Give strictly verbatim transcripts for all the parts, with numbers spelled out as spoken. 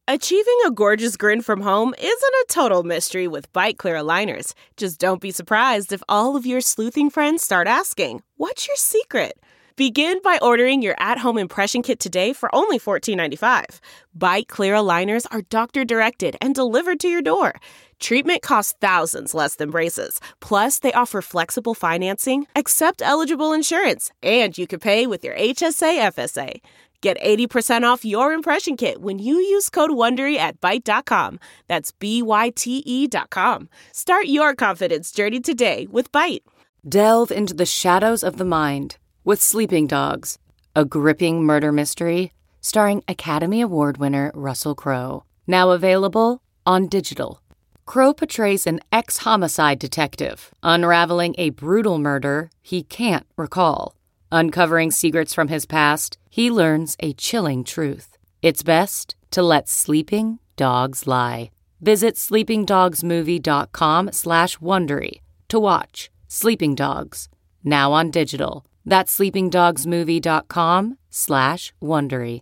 Achieving a gorgeous grin from home isn't a total mystery with Byte Clear aligners. Just don't be surprised if all of your sleuthing friends start asking, "What's your secret?" Begin by ordering your at-home impression kit today for only fourteen ninety-five. Byte Clear aligners are doctor-directed and delivered to your door. Treatment costs thousands less than braces. Plus, they offer flexible financing, accept eligible insurance, and you can pay with your H S A F S A. Get eighty percent off your impression kit when you use code WONDERY at byte dot com. That's B Y T E dot com. Start your confidence journey today with Byte. Delve into the shadows of the mind with Sleeping Dogs, a gripping murder mystery starring Academy Award winner Russell Crowe. Now available on digital. Crowe portrays an ex-homicide detective unraveling a brutal murder he can't recall. Uncovering secrets from his past, he learns a chilling truth. It's best to let sleeping dogs lie. Visit sleepingdogsmovie.com slash Wondery to watch Sleeping Dogs, now on digital. That's sleepingdogsmovie.com slash Wondery.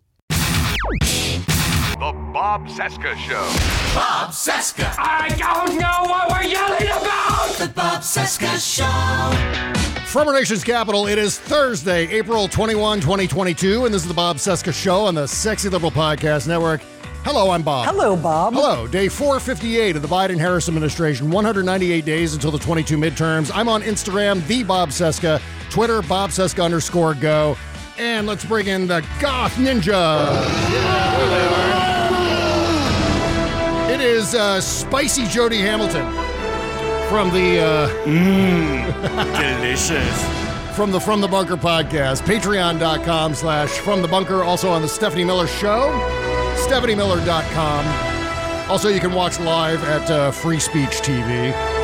The Bob Cesca Show. Bob Cesca. I don't know what we're yelling about! The Bob Cesca Show. From our nation's capital, it is Thursday, April twenty-first, twenty twenty-two, and this is the Bob Cesca Show on the Sexy Liberal Podcast Network. Hello, I'm Bob. Hello, Bob. Hello. Day four fifty-eight of the Biden-Harris administration, one hundred ninety-eight days until the twenty-two midterms. I'm on Instagram, the Bob Cesca, Twitter, Bob Cesca underscore go, and let's bring in the Goth Ninja. Yeah, it is uh, Spicy Jody Hamilton. From the, uh... Mmm, delicious. From the From the Bunker podcast, patreon.com slash From the Bunker, also on the Stephanie Miller Show, stephanie miller dot com. Also, you can watch live at uh, Free Speech T V.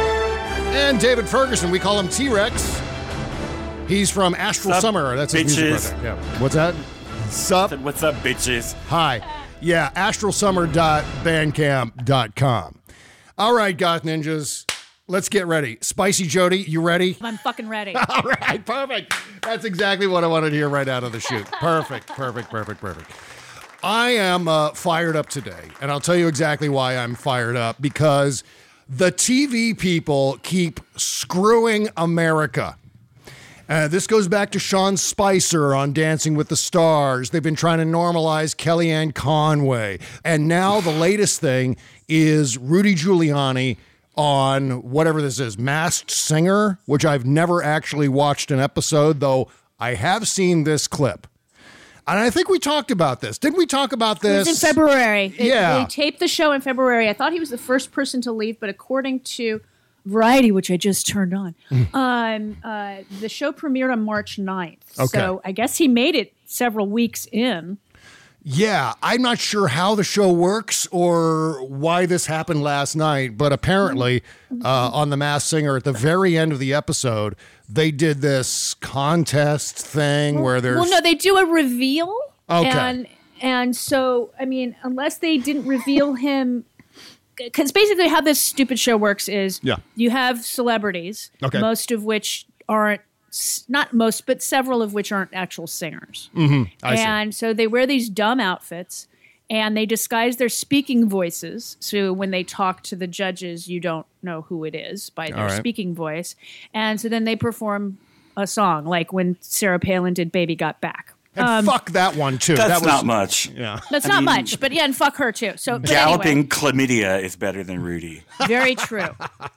And David Ferguson, we call him T-Rex. He's from Astral Sup, Summer. That's his bitches. music project. Yeah. What's that? Sup? Said, what's up, bitches? Hi. Yeah, astral summer dot bandcamp dot com. All right, Goth Ninjas. Let's get ready. Spicy Jody, you ready? I'm fucking ready. All right, perfect. That's exactly what I wanted to hear right out of the chute. Perfect, perfect, perfect, perfect. I am uh, fired up today, and I'll tell you exactly why I'm fired up, because the T V people keep screwing America. Uh, this goes back to Sean Spicer on Dancing with the Stars. They've been trying to normalize Kellyanne Conway. And now the latest thing is Rudy Giuliani on whatever this is, Masked Singer, which I've never actually watched an episode, though I have seen this clip. And I think we talked about this. Didn't we talk about this? It was in February. It, Yeah. They taped the show in February. I thought he was the first person to leave, but according to Variety, which I just turned on, um, uh, the show premiered on March ninth. Okay. So I guess he made it several weeks in. Yeah, I'm not sure how the show works or why this happened last night, but apparently uh, on The Masked Singer, at the very end of the episode, they did this contest thing where there's... Well, no, they do a reveal. Okay. And, and so, I mean, unless they didn't reveal him... Because basically how this stupid show works is Yeah. you have celebrities, Okay. most of which aren't, not most, but several of which aren't actual singers. Mm-hmm, I see. And so they wear these dumb outfits and they disguise their speaking voices. So when they talk to the judges, you don't know who it is by their All right. speaking voice. And so then they perform a song, like when Sarah Palin did Baby Got Back. And Um, fuck that one, too. That's that was, not much. Yeah. That's I not mean, much, but yeah, and fuck her too. So but Galloping anyway. chlamydia is better than Rudy. Very true.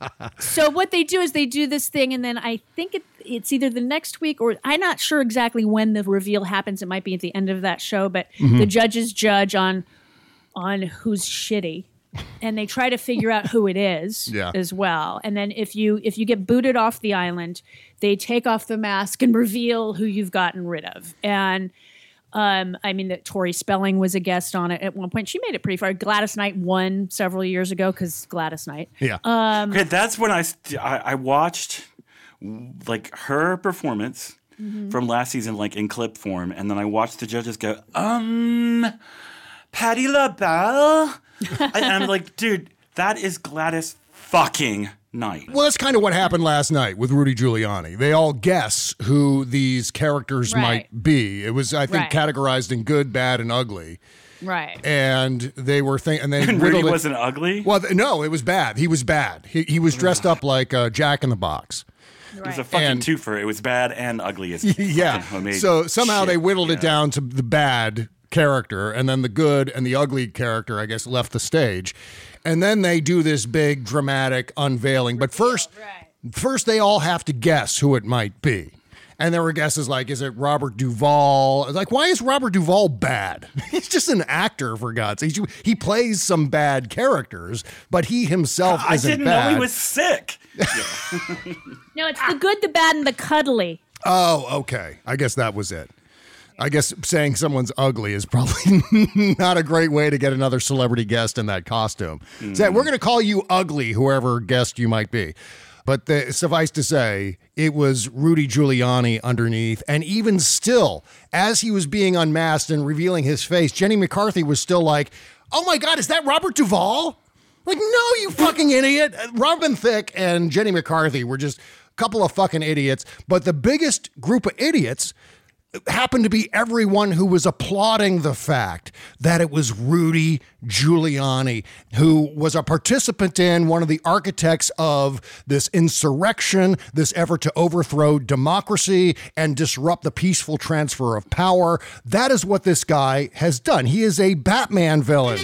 So what they do is they do this thing, and then I think it, it's either the next week or I'm not sure exactly when the reveal happens. It might be at the end of that show, but Mm-hmm. the judges judge on on who's shitty, and they try to figure out who it is Yeah. as well. And then if you if you get booted off the island, they take off the mask and reveal who you've gotten rid of. And Um, I mean, that Tori Spelling was a guest on it at one point. She made it pretty far. Gladys Knight won several years ago because Gladys Knight. Yeah. Um, Okay, that's when I, st- I I watched like her performance Mm-hmm. from last season, like in clip form, and then I watched the judges go, um, Patti LaBelle, and I'm like, dude, that is Gladys fucking Knight. Well, that's kind of what happened last night with Rudy Giuliani. They all guess who these characters Right. might be. It was, I think, Right. categorized in good, bad, and ugly. Right. And they were thinking, and they And riddled Rudy it. wasn't ugly? Well, th- no, it was bad. He was bad. He, he was dressed up like uh, Jack in the Box. It was a fucking And- twofer. It was bad and ugly as Yeah. fucking homemade So somehow shit, they whittled you it know? down to the bad character, and then the good and the ugly character, I guess, left the stage. And then they do this big dramatic unveiling. But first, first they all have to guess who it might be. And there were guesses like, is it Robert Duvall? It's like, why is Robert Duvall bad? He's just an actor, for God's sake. He, he plays some bad characters, but he himself I isn't didn't bad. know he was sick. No, it's the good, the bad, and the cuddly. Oh, okay. I guess that was it. I guess saying someone's ugly is probably not a great way to get another celebrity guest in that costume. Mm. So we're going to call you ugly, whoever guest you might be. But the, suffice to say, it was Rudy Giuliani underneath. And even still, as he was being unmasked and revealing his face, Jenny McCarthy was still like, oh my God, is that Robert Duvall? Like, no, you fucking idiot. Robin Thicke and Jenny McCarthy were just a couple of fucking idiots. But the biggest group of idiots happened to be everyone who was applauding the fact that it was Rudy Giuliani, who was a participant in, one of the architects of this insurrection, this effort to overthrow democracy and disrupt the peaceful transfer of power. That is what this guy has done. He is a Batman villain.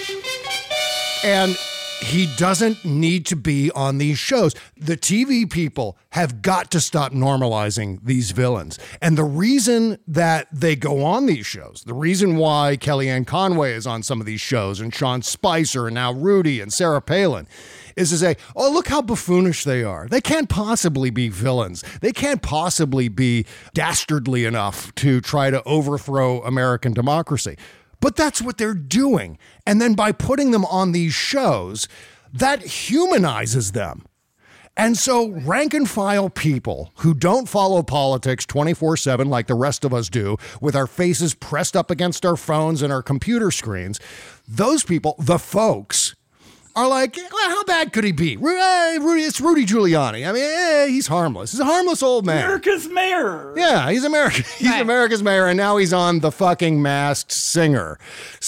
And he doesn't need to be on these shows. The T V people have got to stop normalizing these villains. And the reason that they go on these shows, the reason why Kellyanne Conway is on some of these shows and Sean Spicer and now Rudy and Sarah Palin is to say, oh, look how buffoonish they are. They can't possibly be villains. They can't possibly be dastardly enough to try to overthrow American democracy. But that's what they're doing. And then by putting them on these shows, that humanizes them. And so rank and file people who don't follow politics twenty-four seven like the rest of us do, with our faces pressed up against our phones and our computer screens, those people, the folks, are like, well, how bad could he be? Rudy, it's Rudy Giuliani. I mean, eh, he's harmless. He's a harmless old man. America's mayor. Yeah, he's America. He's Right. America's mayor, and now he's on The fucking Masked Singer.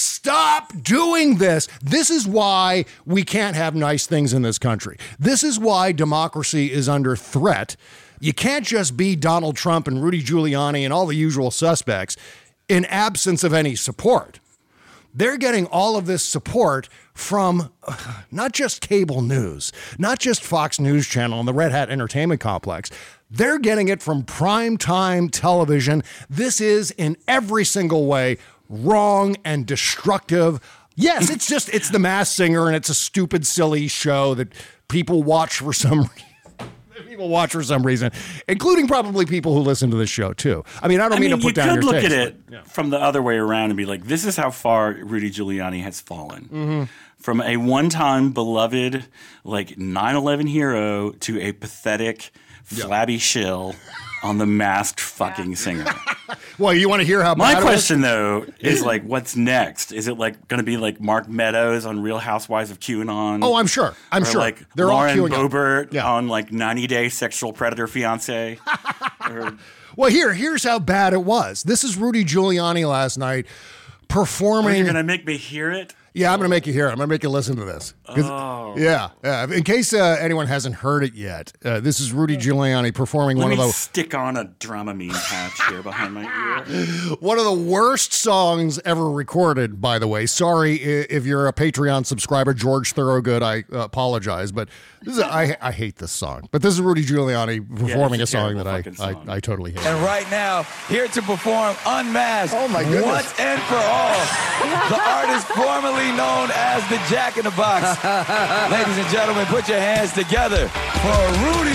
Stop doing this. This is why we can't have nice things in this country. This is why democracy is under threat. You can't just be Donald Trump and Rudy Giuliani and all the usual suspects in absence of any support. They're getting all of this support from uh, not just cable news, not just Fox News Channel and the Red Hat Entertainment Complex. They're getting it from primetime television. This is in every single way wrong and destructive. Yes, it's just, it's The Masked Singer and it's a stupid, silly show that people watch for some reason. People watch for some reason, including probably people who listen to this show too. I mean, I don't I mean, mean, to put you down could your look taste, at it but, yeah. from the other way around and be like, this is how far Rudy Giuliani has fallen. Mm-hmm. From a one-time beloved, like nine eleven hero to a pathetic, flabby shill on The Masked fucking Singer. Well, you want to hear how My bad it was? question, though, is like, what's next? Is it like going to be like Mark Meadows on Real Housewives of QAnon? Oh, I'm sure. I'm or sure. like They're Lauren all queuing up. Boebert Yeah. on like ninety Day Sexual Predator Fiance. or, Well, here, here's how bad it was. This is Rudy Giuliani last night are performing. you going to make me hear it? Yeah, I'm going to make you hear it. I'm going to make you listen to this. 'Cause- Oh. Yeah, yeah. In case uh, anyone hasn't heard it yet, uh, this is Rudy Giuliani performing Let one me of the stick on a Dramamine patch here behind my ear. one of the worst songs ever recorded. By the way, sorry i- if you're a Patreon subscriber, George Thorogood. I uh, apologize, but this is a, I, I hate this song. But this is Rudy Giuliani performing it's a a song that terrible I, fucking I song. I totally hate. And right now, here to perform Unmasked Oh, my goodness. once and for all, the artist formerly known as the Jack in the Box. Ladies and gentlemen, put your hands together for Rudy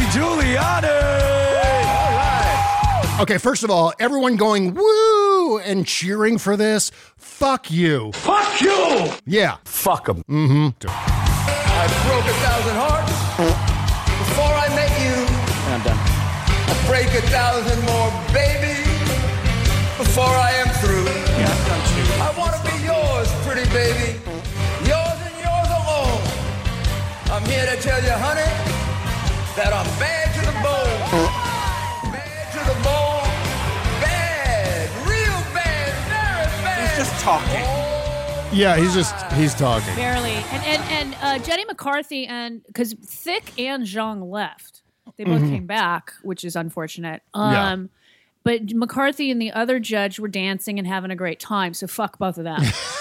Giuliani. All right. Okay, first of all, everyone going woo and cheering for this. Fuck you. Fuck you! Yeah. Fuck them. Mm-hmm. I broke a thousand hearts before I met you. I'm done. I break a thousand more, baby, before I am through. Yeah, I've done two. I want to be yours, pretty baby, yours and yours alone. I'm here to tell you, honey, that I'm bad to the bone. Bad to the bone. Bad. Real bad. Very bad. He's just talking. Oh, Yeah, he's just, he's talking. Barely. And and, and uh, Jenny McCarthy and, because Thicke and Zhang left. They both Mhm. came back, which is unfortunate. Um, Yeah. But McCarthy and the other judge were dancing and having a great time, so fuck both of them.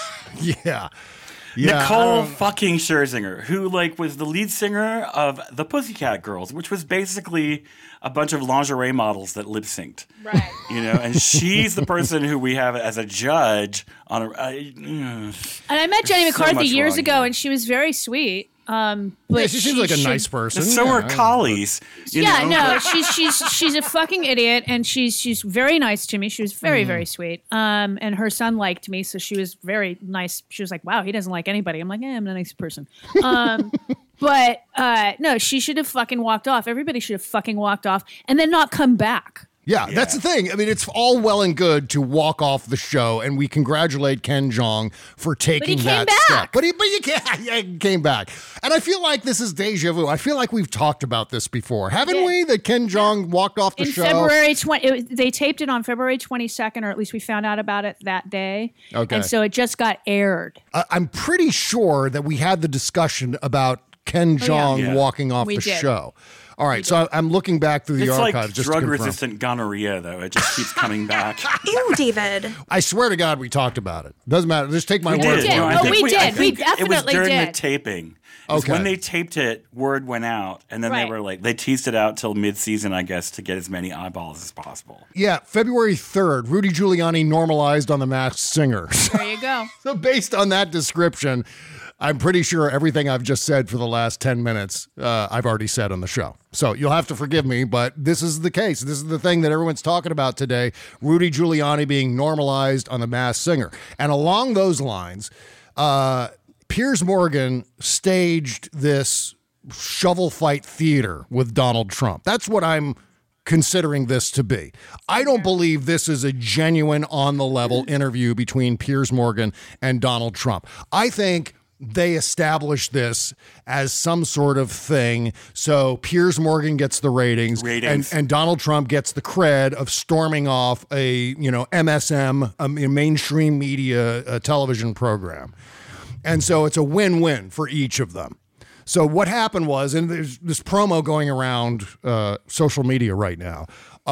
Yeah. Yeah, I Nicole don't- fucking Scherzinger, who like was the lead singer of the Pussycat Girls, which was basically a bunch of lingerie models that lip synced. Right. You know, and she's the person who we have as a judge on a. Uh, And I met Jenny There's so McCarthy much years wrong ago, and she was very sweet. Um, but Yeah, she seems like a should- nice person. so yeah. are collies. You yeah, know? no, she's she's she's a fucking idiot, and she's she's very nice to me. She was very Mm. very sweet. Um, and her son liked me, so she was very nice. She was like, "Wow, he doesn't like anybody." I'm like, "Yeah, I'm a nice person." Um, but uh, no, she should have fucking walked off. Everybody should have fucking walked off, and then not come back. Yeah, that's the thing. I mean, it's all well and good to walk off the show, and we congratulate Ken Jeong for taking came that back. step. But he, but you can't, yeah, he came back, and I feel like this is deja vu. I feel like we've talked about this before, haven't Yeah. we? That Ken Jeong walked off the In show February twenty, it was, they taped it on February twenty-second, or at least we found out about it that day. Okay. And so it just got aired. I- I'm pretty sure that we had the discussion about Ken Oh, yeah. Jeong Yeah. walking off We the did. show. All right, so I- I'm looking back through the It's like archives just to drug confirm. resistant gonorrhea, though. It just keeps coming back. Ew, David. I swear to God, we talked about it. Doesn't matter. Just take my We word did. for it. No, I Oh, think we I did. We think It was definitely during did. the taping. It was Okay. when they taped it, word went out, and then Right. they were like, they teased it out till mid-season, I guess, to get as many eyeballs as possible. Yeah, February third, Rudy Giuliani normalized on The Masked Singer. There you go. So based on that description, I'm pretty sure everything I've just said for the last ten minutes, uh, I've already said on the show. So you'll have to forgive me, but this is the case. This is the thing that everyone's talking about today. Rudy Giuliani being normalized on The Masked Singer. And along those lines, uh, Piers Morgan staged this shovel fight theater with Donald Trump. That's what I'm considering this to be. I don't believe this is a genuine on the level interview between Piers Morgan and Donald Trump. I think they established this as some sort of thing. So Piers Morgan gets the ratings, Ratings. And, and Donald Trump gets the cred of storming off a, you know, M S M, a mainstream media uh television program. And so it's a win-win for each of them. So what happened was, and there's this promo going around uh, social media right now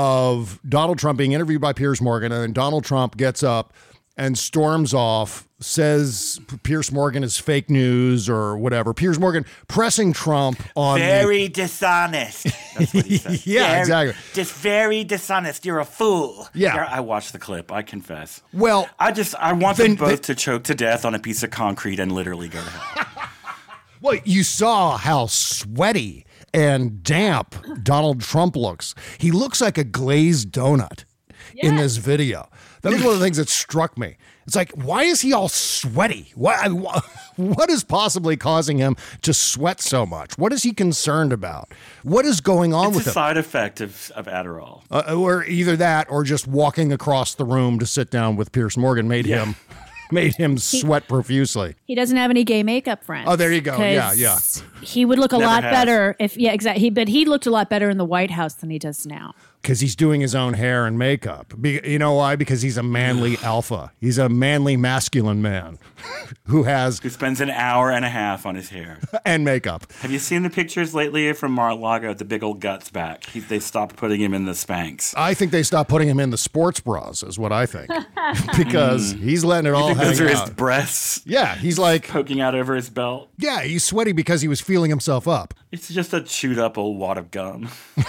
of Donald Trump being interviewed by Piers Morgan, and then Donald Trump gets up and storms off, says Piers Morgan is fake news or whatever. Piers Morgan pressing Trump on the- Very dishonest. That's what he said. Yeah, Very- exactly. Just very dishonest. You're a fool. Yeah. You're- I watched the clip. I confess. Well, I just I want then- them both then- to choke to death on a piece of concrete and literally go to hell. Well, you saw how sweaty and damp Donald Trump looks. He looks like a glazed donut in this video. That was one of the things that struck me. It's like, why is he all sweaty? What, what is possibly causing him to sweat so much? What is he concerned about? What is going on It's with a him? side effect of, of Adderall. Uh, or either that or just walking across the room to sit down with Piers Morgan made Yeah. him made him sweat profusely. He doesn't have any gay makeup friends. Oh, there you go. Yeah, 'Cause yeah. He would look a Never lot has. better if, yeah, exactly. He, but he looked a lot better in the White House than he does now. Because he's doing his own hair and makeup. Be, you know why? Because he's a manly alpha. He's a manly masculine man who has Who spends an hour and a half on his hair. and makeup. Have you seen the pictures lately from Mar-a-Lago with the big old guts back? He, they stopped putting him in the Spanx. I think they stopped putting him in the sports bras, is what I think, because he's letting it You all think hang those are his out. breasts Yeah, he's like, poking out over his belt? yeah, he's sweaty because he was feeling himself up. It's just a chewed up old wad of gum.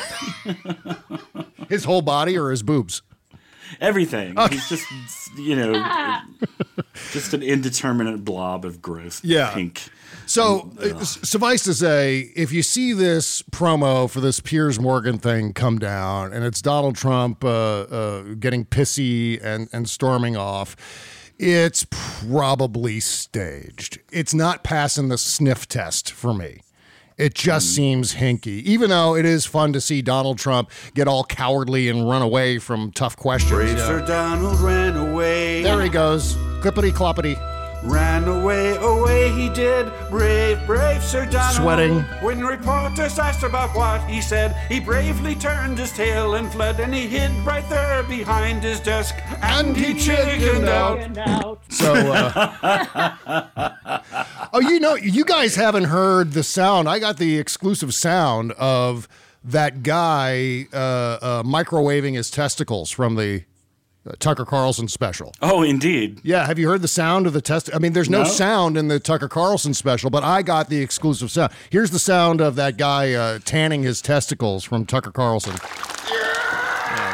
His whole body or his boobs? Everything. He's just, you know, just an indeterminate blob of gross Yeah. pink. So, uh, s- suffice to say, if you see this promo for this Piers Morgan thing come down, and it's Donald Trump uh, uh, getting pissy and, and storming off, it's probably staged. It's not passing the sniff test for me. It just seems hinky, even though it is fun to see Donald Trump get all cowardly and run away from tough questions. Brave Yeah. Sir Donald ran away. There he goes. Clippity cloppity. Ran away, away he did, brave, brave Sir Donald. Sweating. When reporters asked about what he said, he bravely turned his tail and fled, and he hid right there behind his desk, and, and he chickened out. out. So, uh, oh, you know, you guys haven't heard the sound. I got the exclusive sound of that guy uh, uh, microwaving his testicles from the Uh, Tucker Carlson special. Oh, indeed. Yeah, have you heard the sound of the test? I mean, there's no, No. sound in the Tucker Carlson special, but I got the exclusive sound. Here's the sound of that guy uh, tanning his testicles from Tucker Carlson. Yeah,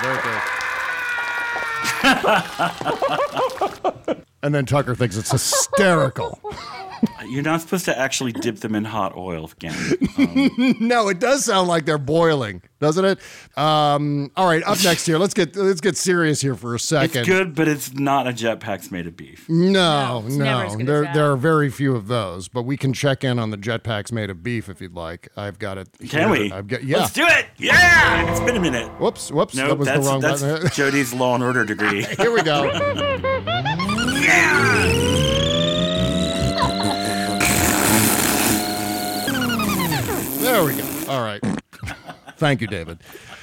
there it goes. And then Tucker thinks it's hysterical. You're not supposed to actually dip them in hot oil, again. Um, No, it does sound like they're boiling, doesn't it? Um, all right, up next here. Let's get let's get serious here for a second. it's good, but it's not a jetpack's made of beef. No, No, it's never no. as good as There that. there are very few of those, but we can check in on the jetpacks made of beef if you'd like. I've got it. Can here. we? I've got, yeah. Let's do it. Yeah. It's been a minute. Whoops, whoops. No, that was that's, the wrong that's button. Jody's Law and Order degree. Here we go. There we go. All right. Thank you, David.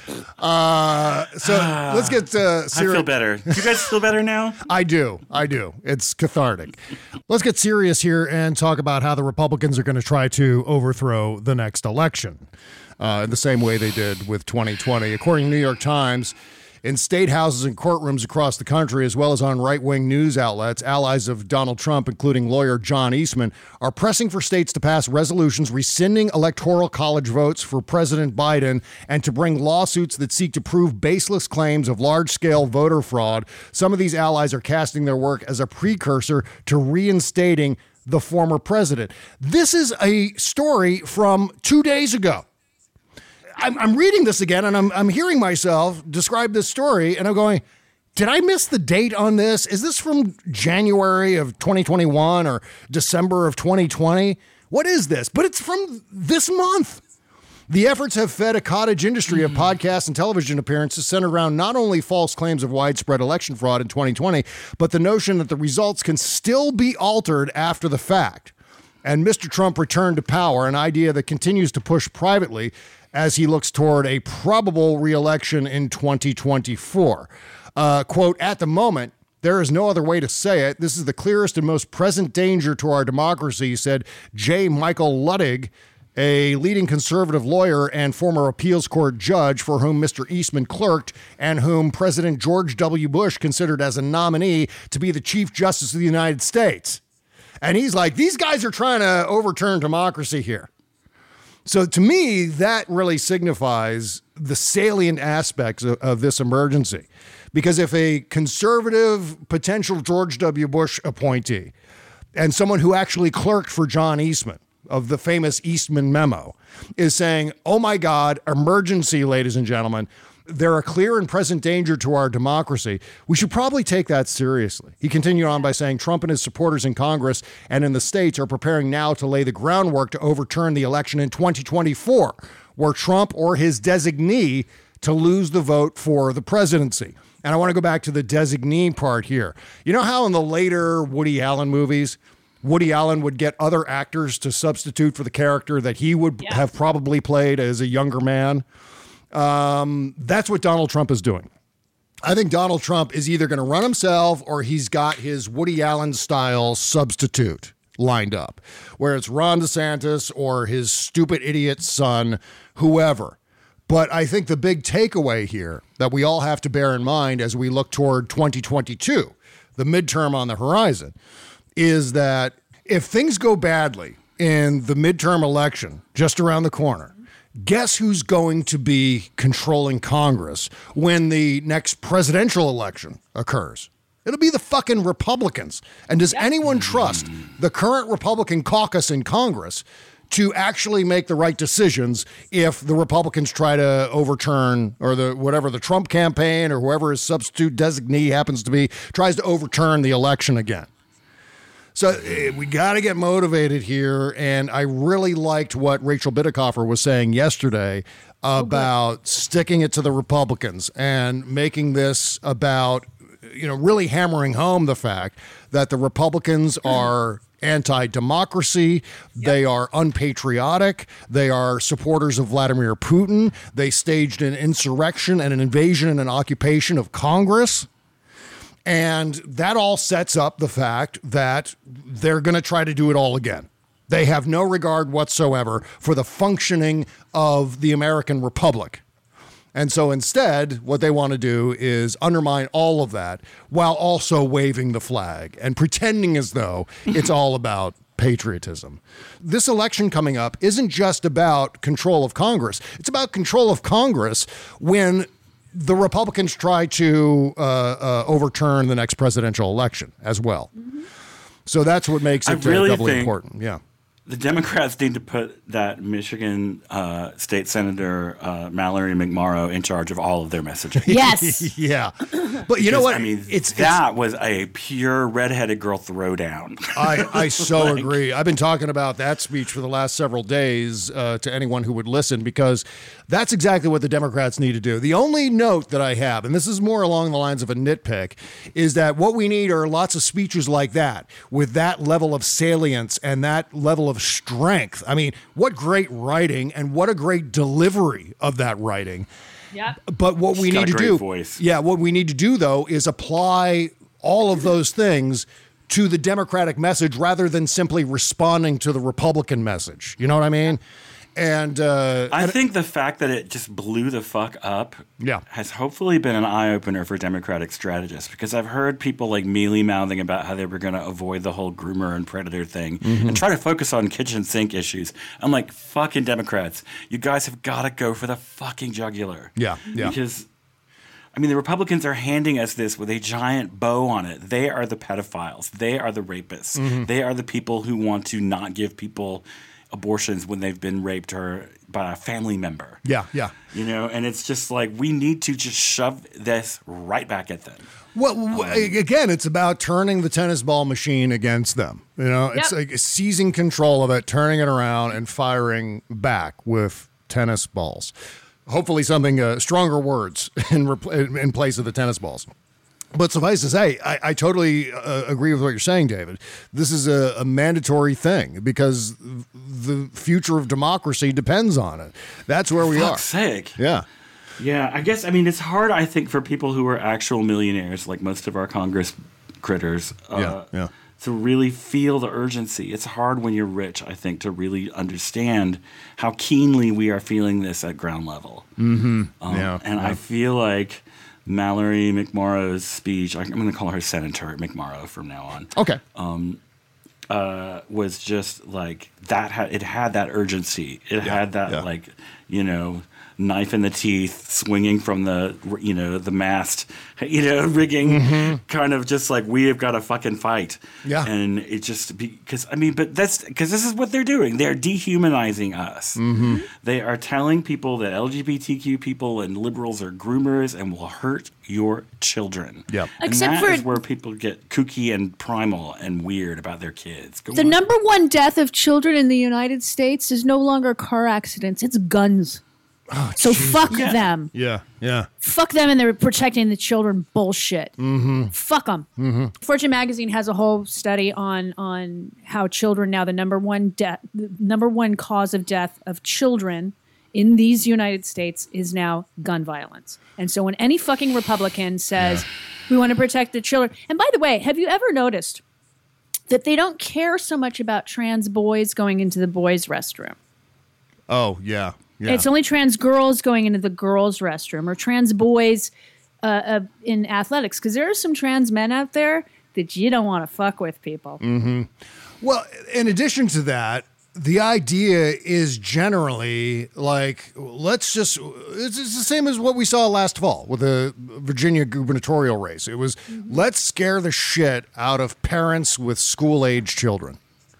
Uh, so let's get uh, I serious. feel better. Do you guys feel better now? I do. I do. It's cathartic. Let's get serious here and talk about how the Republicans are going to try to overthrow the next election uh, in the same way they did with twenty twenty. According to New York Times, in state houses and courtrooms across the country, as well as on right-wing news outlets, allies of Donald Trump, including lawyer John Eastman, are pressing for states to pass resolutions rescinding electoral college votes for President Biden and to bring lawsuits that seek to prove baseless claims of large-scale voter fraud. Some of these allies are casting their work as a precursor to reinstating the former president. This is a story from two days ago. I'm, I'm reading this again, and I'm I'm hearing myself describe this story, and I'm going, did I miss the date on this? Is this from January of twenty twenty-one or December of twenty twenty? What is this? But it's from this month. The efforts have fed a cottage industry of podcasts and television appearances centered around not only false claims of widespread election fraud in twenty twenty, but the notion that the results can still be altered after the fact. And Mister Trump returned to power, an idea that continues to push privately as he looks toward a probable re-election in twenty twenty-four. Uh, quote, at the moment, there is no other way to say it. This is the clearest and most present danger to our democracy, said J. Michael Luttig, a leading conservative lawyer and former appeals court judge for whom Mister Eastman clerked and whom President George W. Bush considered as a nominee to be the Chief Justice of the United States. And he's like, these guys are trying to overturn democracy here. So to me, that really signifies the salient aspects of, of this emergency. Because if a conservative potential George W. Bush appointee and someone who actually clerked for John Eastman of the famous Eastman memo is saying, oh my God, emergency, ladies and gentlemen, they're a clear and present danger to our democracy, we should probably take that seriously. He continued on by saying Trump and his supporters in Congress and in the states are preparing now to lay the groundwork to overturn the election in twenty twenty-four, were Trump or his designee to lose the vote for the presidency. And I want to go back to the designee part here. You know how in the later Woody Allen movies, Woody Allen would get other actors to substitute for the character that he would Yeah. have probably played as a younger man? Um, that's what Donald Trump is doing. I think Donald Trump is either going to run himself or he's got his Woody Allen style substitute lined up, where it's Ron DeSantis or his stupid idiot son, whoever. But I think the big takeaway here that we all have to bear in mind as we look toward twenty twenty-two, the midterm on the horizon, is that if things go badly in the midterm election just around the corner, guess who's going to be controlling Congress when the next presidential election occurs? It'll be the fucking Republicans. And does anyone trust the current Republican caucus in Congress to actually make the right decisions if the Republicans try to overturn, or the whatever the Trump campaign or whoever his substitute designee happens to be tries to overturn the election again? So uh, we got to get motivated here. And I really liked what Rachel Bitecofer was saying yesterday about sticking it to the Republicans and making this about you know, really hammering home the fact that the Republicans are anti-democracy, they are unpatriotic, they are supporters of Vladimir Putin, they staged an insurrection and an invasion and an occupation of Congress. And that all sets up the fact that they're going to try to do it all again. They have no regard whatsoever for the functioning of the American Republic. And so instead, what they want to do is undermine all of that while also waving the flag and pretending as though it's all about patriotism. This election coming up isn't just about control of Congress. It's about control of Congress when the Republicans try to uh, uh, overturn the next presidential election as well. Mm-hmm. So that's what makes it I really uh, doubly think important. Yeah. The Democrats need to put that Michigan uh, State Senator uh, Mallory McMorrow in charge of all of their messaging. Yes. Yeah. But you know Because, what? I mean, it's that it's, was a pure redheaded girl throwdown. I, I so Like- agree. I've been talking about that speech for the last several days uh, to anyone who would listen, because that's exactly what the Democrats need to do. The only note that I have, and this is more along the lines of a nitpick, is that what we need are lots of speeches like that with that level of salience and that level of strength. I mean, what great writing and what a great delivery of that writing. Yep. But what we She's got need a to great do, voice. yeah, what we need to do though is apply all of those things to the Democratic message rather than simply responding to the Republican message. You know what I mean? And uh, I and- think the fact that it just blew the fuck up Yeah. has hopefully been an eye-opener for Democratic strategists, because I've heard people like mealy-mouthing about how they were going to avoid the whole groomer and predator thing Mhm. and try to focus on kitchen sink issues. I'm like, fucking Democrats, you guys have got to go for the fucking jugular. Yeah, yeah. Because, I mean, the Republicans are handing us this with a giant bow on it. They are the pedophiles. They are the rapists. Mhm. They are the people who want to not give people abortions when they've been raped or by a family member. Yeah, yeah. You know, and it's just like we need to just shove this right back at them. Well, w again, it's about turning the tennis ball machine against them. You know, it's Yep. like seizing control of it, turning it around, and firing back with tennis balls. Hopefully, something uh, stronger words in repl- in place of the tennis balls. But suffice to say, I, I totally uh, agree with what you're saying, David. This is a, a mandatory thing because the future of democracy depends on it. That's where we Fuck's are. sake. Yeah. Yeah, I guess, I mean, it's hard, I think, for people who are actual millionaires, like most of our Congress critters, uh, Yeah, yeah. to really feel the urgency. It's hard when you're rich, I think, to really understand how keenly we are feeling this at ground level. Mm-hmm. Um, yeah. and yeah. I feel like Mallory McMorrow's speech, I'm going to call her Senator McMorrow from now on. Okay. Um, uh, was just like that. Had, it had that urgency. It had that yeah. like, you know, knife in the teeth, swinging from the, you know, the mast, you know, rigging, Mm-hmm. kind of just like we have got to fucking fight. Yeah. And it just because I mean, but that's because this is what they're doing. They're dehumanizing us. Mm-hmm. They are telling people that L G B T Q people and liberals are groomers and will hurt your children. Yep. And Except that for- is where people get kooky and primal and weird about their kids. Go The on. number one death of children in the United States is no longer car accidents, it's guns. Oh, so geez. fuck Yeah. them. Yeah. Yeah. Fuck them and they're protecting the children bullshit. Mm-hmm. Fuck them. Mm-hmm. Fortune magazine has a whole study on on how children now the number one death the number one cause of death of children in these United States is now gun violence. And so when any fucking Republican says we want to protect the children, and by the way, have you ever noticed that they don't care so much about trans boys going into the boys' restroom? Oh, yeah. Yeah. It's only trans girls going into the girls' restroom or trans boys uh, uh, in athletics, because there are some trans men out there that you don't want to fuck with, people. Mm-hmm. Well, in addition to that, the idea is generally like, let's just, it's, it's the same as what we saw last fall with the Virginia gubernatorial race. It was, let's scare the shit out of parents with school-age children.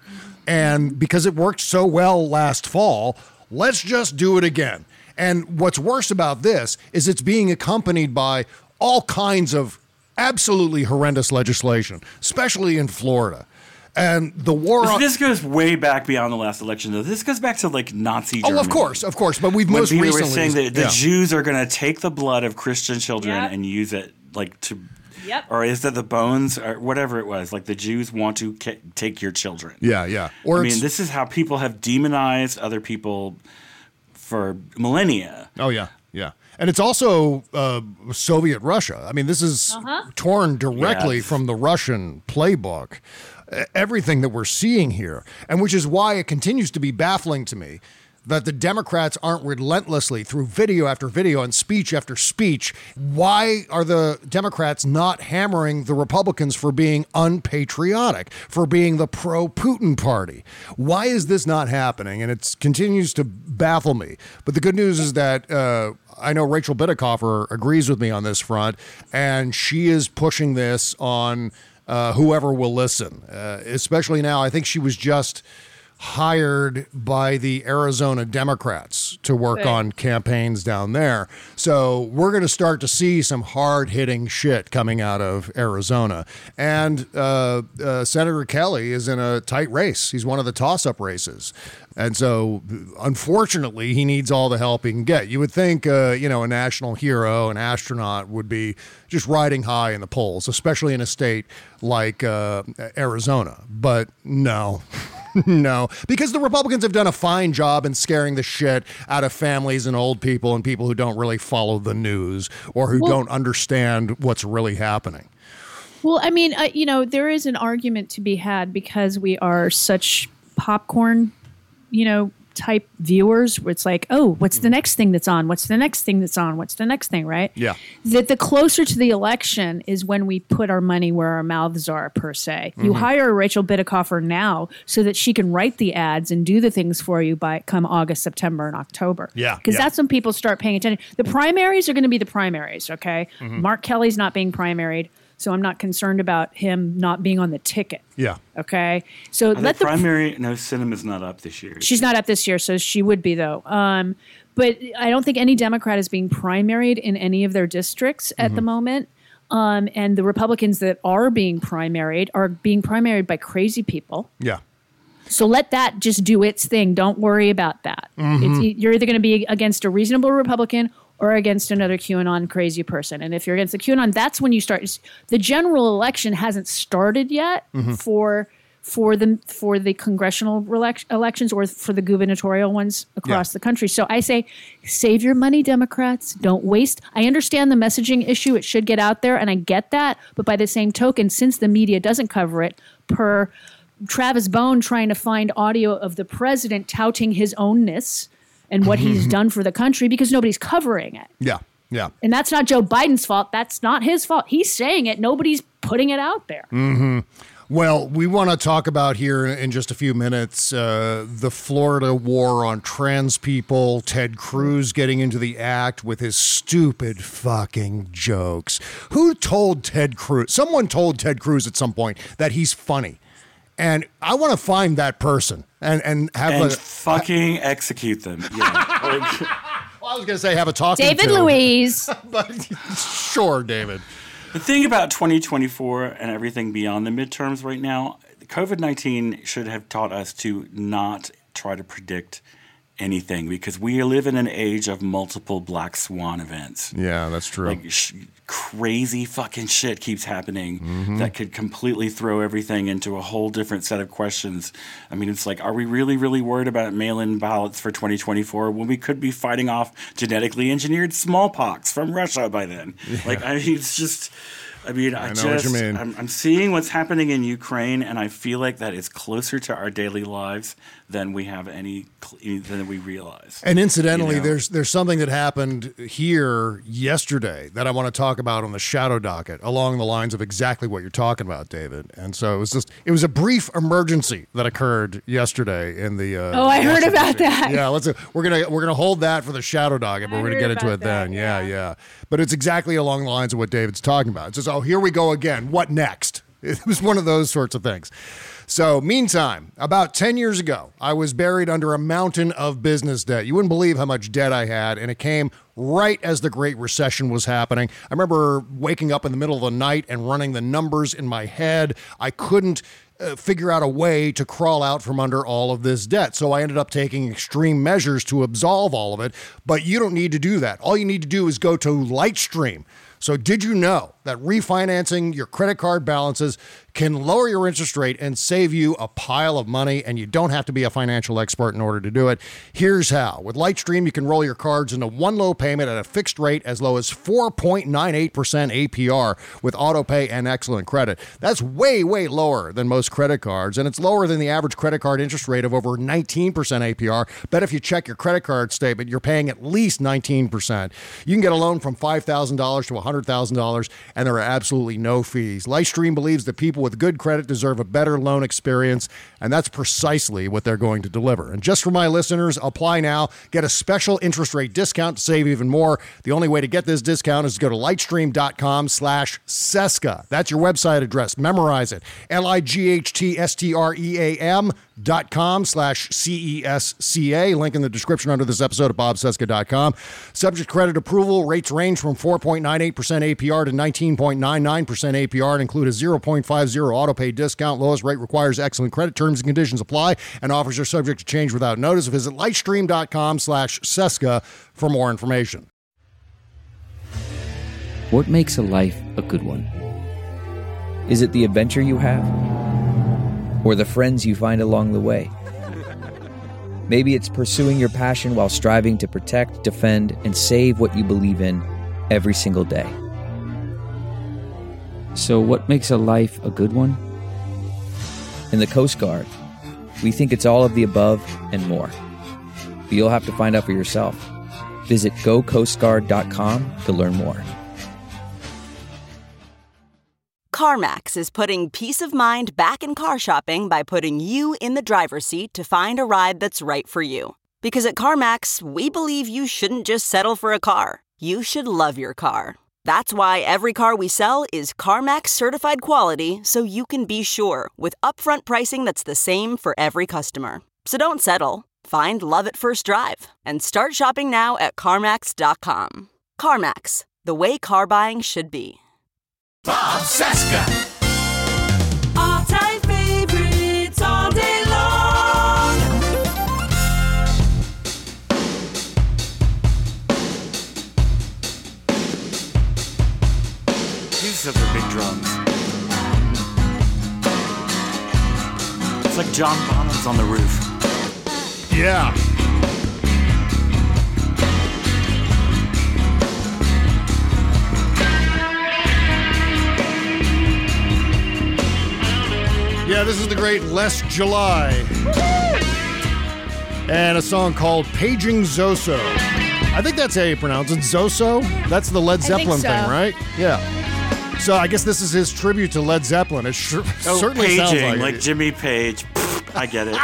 And because it worked so well last fall, let's just do it again. And what's worse about this is it's being accompanied by all kinds of absolutely horrendous legislation, especially in Florida. And the war So on... this goes way back beyond the last election, though. This goes back to like Nazi Germany. Oh, of course, of course. But we've when most people recently... were saying that the yeah. Jews are going to take the blood of Christian children Yep. and use it like to Yep. Or is that the bones or whatever it was? Like the Jews want to ca- take your children. Yeah, yeah. Or I it's- mean, this is how people have demonized other people for millennia. Oh, yeah, yeah. And it's also uh, Soviet Russia. I mean, this is Uh-huh. torn directly Yes. from the Russian playbook. E- Everything that we're seeing here, and which is why it continues to be baffling to me that the Democrats aren't relentlessly through video after video and speech after speech. Why are the Democrats not hammering the Republicans for being unpatriotic, for being the pro-Putin party? Why is this not happening? And it continues to baffle me. But the good news is that uh, I know Rachel Bitecofer agrees with me on this front, and she is pushing this on uh, whoever will listen, uh, especially now. I think she was just hired by the Arizona Democrats to work Good. on campaigns down there. So we're going to start to see some hard-hitting shit coming out of Arizona. And uh, uh, Senator Kelly is in a tight race. He's one of the toss-up races. And so, unfortunately, he needs all the help he can get. You would think, uh, you know, a national hero, an astronaut, would be just riding high in the polls, especially in a state like uh, Arizona. But no. No, because the Republicans have done a fine job in scaring the shit out of families and old people and people who don't really follow the news or who Well- don't understand what's really happening. Well, I mean, uh, you know, there is an argument to be had because we are such popcorn, you know, type viewers where it's like, oh, what's the next thing that's on? What's the next thing that's on? What's the next thing, right? Yeah. That the closer to the election is when we put our money where our mouths are, per se. You Mhm. hire Rachel Bitecofer now so that she can write the ads and do the things for you by come August, September, and October. Yeah, Because yeah. that's when people start paying attention. The primaries are going to be the primaries, okay? Mhm. Mark Kelly's not being primaried, so I'm not concerned about him not being on the ticket. Yeah. Okay. So Are let the the primary. No, Cinema's not up this year. She's not up this year, so she would be though. Um, but I don't think any Democrat is being primaried in any of their districts at the Mm-hmm. moment. Um, and the Republicans that are being primaried are being primaried by crazy people. Yeah. So let that just do its thing. Don't worry about that. Mhm. It's, you're either going to be against a reasonable Republican or against another QAnon crazy person. And if you're against the QAnon, that's when you start. The general election hasn't started yet Mhm. for for the for the congressional elec- elections or for the gubernatorial ones across Yeah. the country. So I say, save your money, Democrats. Don't waste. I understand the messaging issue; it should get out there, and I get that. But by the same token, since the media doesn't cover it, per Travis Bone trying to find audio of the president touting his ownness and what he's done for the country because nobody's covering it. Yeah. Yeah. And that's not Joe Biden's fault. That's not his fault. He's saying it. Nobody's putting it out there. Mm-hmm. Well, we want to talk about here in just a few minutes uh, the Florida war on trans people, Ted Cruz getting into the act with his stupid fucking jokes. Who told Ted Cruz? Someone told Ted Cruz at some point that he's funny. And I want to find that person and, and have and a fucking execute them. Yeah. Like- well, I was going to say have a talking David to. Luiz. But sure, David. The thing about twenty twenty-four and everything beyond the midterms right now, COVID nineteen should have taught us to not try to predict anything because we live in an age of multiple black swan events. Yeah, that's true. Like sh- crazy fucking shit keeps happening Mhm. that could completely throw everything into a whole different set of questions. I mean, it's like, are we really, really worried about mail-in ballots for twenty twenty-four when we could be fighting off genetically engineered smallpox from Russia by then? Yeah. Like, I mean, it's just... I mean, I, I know what just, you mean. I'm, I'm seeing what's happening in Ukraine, and I feel like that is closer to our daily lives than we have any, cl- than we realize. And incidentally, You know? there's there's something that happened here yesterday that I want to talk about on the shadow docket along the lines of exactly what you're talking about, David. And so it was just it was a brief emergency that occurred yesterday in the. Uh, Oh, I heard Washington about State. that. Yeah, let's. We're gonna we're gonna hold that for the shadow docket, but I we're gonna heard get into about it that, then. Yeah, yeah. But it's exactly along the lines of what David's talking about. It's just, oh, here we go again. What next? It was one of those sorts of things. So, meantime, about ten years ago, I was buried under a mountain of business debt. You wouldn't believe how much debt I had, and it came right as the Great Recession was happening. I remember waking up in the middle of the night and running the numbers in my head. I couldn't uh, figure out a way to crawl out from under all of this debt. So I ended up taking extreme measures to absolve all of it. But you don't need to do that. All you need to do is go to Lightstream. So did you know that refinancing your credit card balances can lower your interest rate and save you a pile of money, and you don't have to be a financial expert in order to do it? Here's how. With Lightstream, you can roll your cards into one low payment at a fixed rate as low as four point nine eight percent A P R with auto pay and excellent credit. That's way, way lower than most credit cards, and it's lower than the average credit card interest rate of over nineteen percent A P R. Bet if you check your credit card statement, you're paying at least nineteen percent. You can get a loan from five thousand dollars to one hundred thousand dollars, and there are absolutely no fees. Lightstream believes that people with good credit deserve a better loan experience, and that's precisely what they're going to deliver. And just for my listeners, apply now. Get a special interest rate discount to save even more. The only way to get this discount is to go to lightstream.com slash Cesca. That's your website address. Memorize it. L-I-G-H-T-S-T-R-E-A-M dot com slash C-E-S-C-A. Link in the description under this episode at bob cesca dot com. Subject credit approval. Rates range from four point nine eight percent A P R to nineteen point nine nine percent A P R and include a zero point five zero auto pay discount. Lowest rate requires excellent credit. Terms and conditions apply, and offers are subject to change without notice. Visit lightstream.com slash Cesca for more information. What makes a life a good one? Is it the adventure you have? Or the friends you find along the way? Maybe it's pursuing your passion while striving to protect, defend, and save what you believe in every single day. So what makes a life a good one? In the Coast Guard, we think it's all of the above and more. But you'll have to find out for yourself. Visit go coast guard dot com to learn more. CarMax is putting peace of mind back in car shopping by putting you in the driver's seat to find a ride that's right for you. Because at CarMax, we believe you shouldn't just settle for a car. You should love your car. That's why every car we sell is CarMax certified quality, so you can be sure with upfront pricing that's the same for every customer. So don't settle. Find love at first drive and start shopping now at CarMax dot com. CarMax, the way car buying should be. Bob Cesca. All-time favorites all day long. These are the big drums. It's like John Bonham's on the roof. Yeah. Yeah, this is the great Les July. And a song called Paging Zoso. I think that's how you pronounce it. Zoso? That's the Led Zeppelin so. thing, right? Yeah. So I guess this is his tribute to Led Zeppelin. It sure, Oh, certainly paging, sounds like, like it. Jimmy Page. Pfft, I get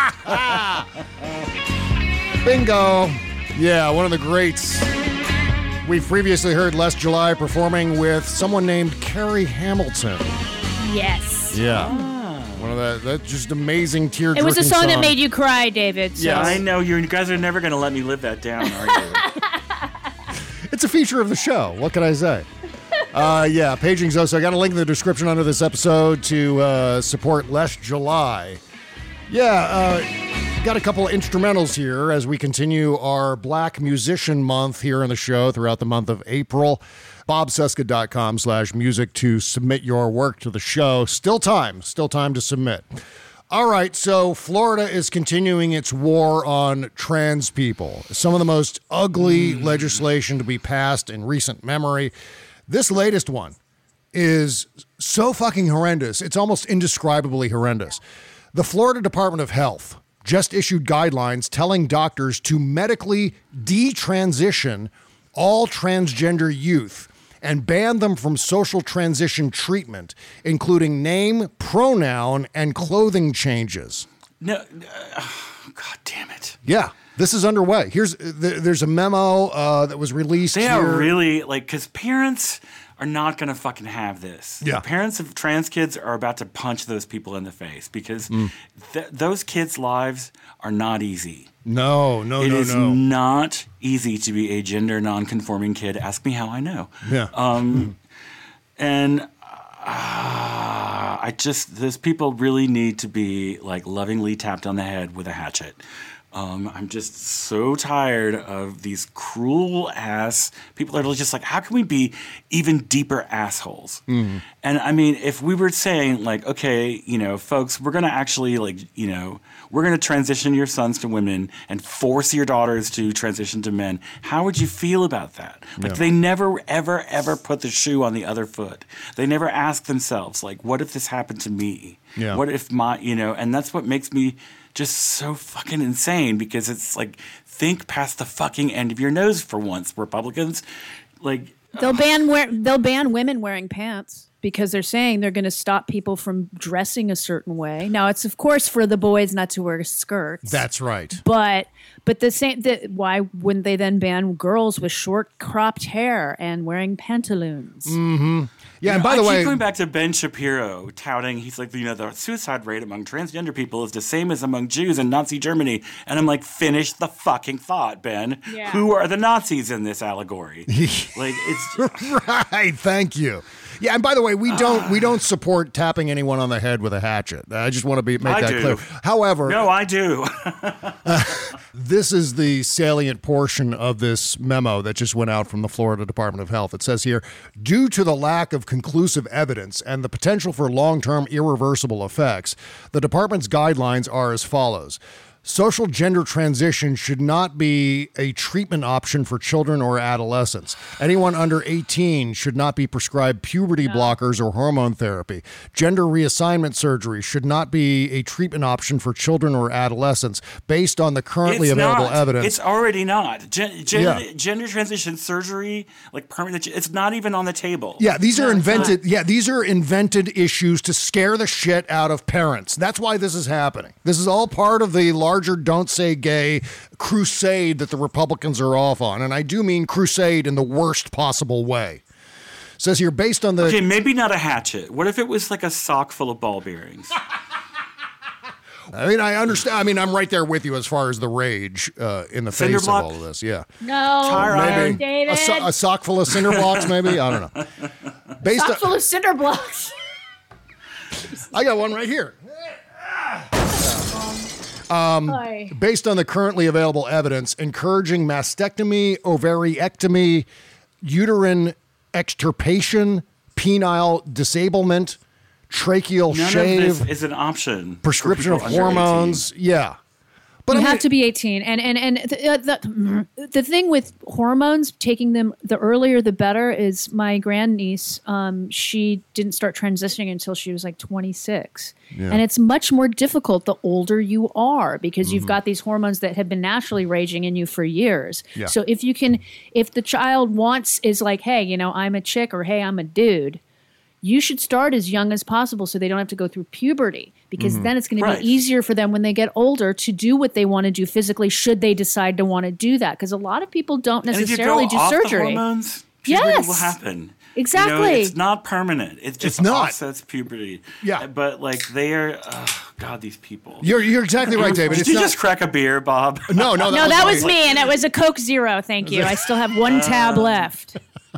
it. Bingo. Yeah, one of the greats. We've previously heard Les July performing with someone named Carrie Hamilton. Yes. Yeah. One of that, that's just amazing tear-jerking It was a song, song that made you cry, David. So. Yeah, I know. You guys are never going to let me live that down, are you? It's a feature of the show. What can I say? Uh, yeah, Paging Zoso. I got a link in the description under this episode to uh, support Les July. Yeah, uh, got a couple of instrumentals here as we continue our Black Musician Month here on the show throughout the month of April. bob cesca dot com slash music to submit your work to the show. Still time. Still time to submit. All right, so Florida is continuing its war on trans people. Some of the most ugly mm. legislation to be passed in recent memory. This latest one is so fucking horrendous. It's almost indescribably horrendous. The Florida Department of Health just issued guidelines telling doctors to medically detransition all transgender youth and ban them from social transition treatment, including name, pronoun, and clothing changes. No, uh, God damn it. Yeah, this is underway. Here's th- there's a memo uh, that was released They here. are really, like, because parents are not going to fucking have this. Yeah. The parents of trans kids are about to punch those people in the face because Mm. th- those kids' lives are not easy. No, no, It no, is no. not easy to be a gender non-conforming kid. Ask me how I know. Yeah. Um, and uh, I just, those people really need to be like lovingly tapped on the head with a hatchet. Um, I'm just so tired of these cruel ass people that are just like, how can we be even deeper assholes? Mm-hmm. And I mean, if we were saying like, okay, you know, folks, we're going to actually like, you know, we're going to transition your sons to women and force your daughters to transition to men. How would you feel about that? Like Yeah. they never, ever, ever put the shoe on the other foot. They never ask themselves like, what if this happened to me? Yeah. What if my, you know, and that's what makes me just so fucking insane, because it's like, think past the fucking end of your nose for once, Republicans. Like, They'll ban wear, they'll ban women wearing pants because they're saying they're going to stop people from dressing a certain way. Now, it's of course for the boys not to wear skirts. That's right. But but the same that why wouldn't they then ban girls with short cropped hair and wearing pantaloons? Mm-hmm. Yeah, You and know, by the I way, keep going back to Ben Shapiro touting, he's like, you know, the suicide rate among transgender people is the same as among Jews in Nazi Germany. And I'm like, finish the fucking thought, Ben. Yeah. Who are the Nazis in this allegory? Like, it's right. Thank you. Yeah, and by the way, we don't we don't support tapping anyone on the head with a hatchet. I just want to be make I that do. clear. However, no, I do. this is the salient portion of this memo that just went out from the Florida Department of Health. It says here, due to the lack of conclusive evidence and the potential for long-term irreversible effects, the department's guidelines are as follows. Social gender transition should not be a treatment option for children or adolescents. Anyone under eighteen should not be prescribed puberty blockers or hormone therapy. Gender reassignment surgery should not be a treatment option for children or adolescents based on the currently It's available not. evidence. It's already not. Gen- gen- Yeah. Gender transition surgery, like permanent, it's not even on the table. Yeah, these No, are it's invented. not. Yeah, these are invented issues to scare the shit out of parents. That's why this is happening. This is all part of the larger "Don't Say Gay" crusade that the Republicans are off on, and I do mean crusade in the worst possible way. It says here, based on the Okay, maybe not a hatchet. What if it was like a sock full of ball bearings? I mean, I understand. I mean, I'm right there with you as far as the rage uh, in the Cinder face block? of all of this. Yeah, No, Tire iron. David. a, so- a sock full of cinder blocks, maybe. I don't know. Based Sock on, full of cinder blocks. I got one right here. Um, Hi. based on the currently available evidence, encouraging mastectomy, ovariectomy, uterine extirpation, penile disablement, tracheal None shave, of this is an option. for prescription of people under hormones. Yeah. But you I mean, have to be eighteen, and and and the, uh, the the thing with hormones, taking them the earlier the better. Is my grandniece? Um, she didn't start transitioning until she was like twenty-six, Yeah. and it's much more difficult the older you are because you've Mhm. got these hormones that have been naturally raging in you for years. Yeah. So if you can, if the child wants is like, hey, you know, I'm a chick, or hey, I'm a dude. You should start as young as possible so they don't have to go through puberty, because Mhm. then it's going to Right. be easier for them when they get older to do what they want to do physically, should they decide to want to do that. Because a lot of people don't And if you necessarily go do off the surgery. hormones, puberty Yes. will happen. Exactly. You know, it's not permanent. It just It's not. offsets puberty. Yeah. But like they are, oh, God, these people. You're you're exactly right, David. Did It's you not- just crack a beer, Bob? No, no, no, that was me, and it was a Coke Zero. Thank you. I still have one tab left.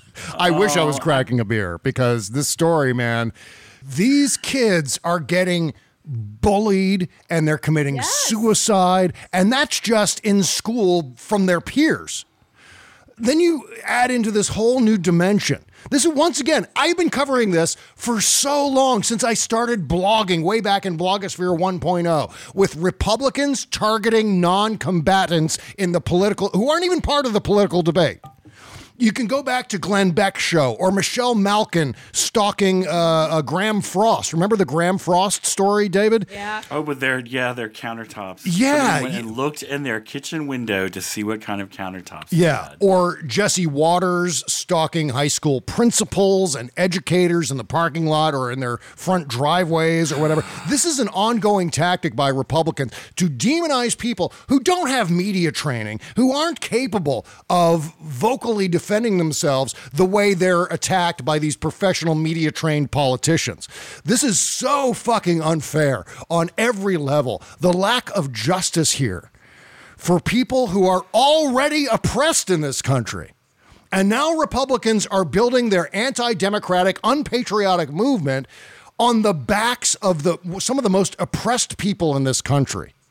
I wish I Oh. was cracking a beer, because this story, man, these kids are getting bullied and they're committing suicide, and that's just in school from their peers. Then you add into this whole new dimension. This is, once again, I've been covering this for so long, since I started blogging way back in Blogosphere one point oh, with Republicans targeting non-combatants in the political, who aren't even part of the political debate. You can go back to Glenn Beck's show, or Michelle Malkin stalking uh, uh, Graham Frost. Remember the Graham Frost story, David? Yeah. Oh, with their yeah, their countertops. Yeah, Somebody went and looked in their kitchen window to see what kind of countertops. they Yeah, had. or Jesse Waters stalking high school principals and educators in the parking lot or in their front driveways or whatever. This is an ongoing tactic by Republicans to demonize people who don't have media training, who aren't capable of vocally defending themselves the way they're attacked by these professional media trained politicians. This is so fucking unfair on every level. The lack of justice here for people who are already oppressed in this country. And now Republicans are building their anti-democratic, unpatriotic movement on the backs of the some of the most oppressed people in this country.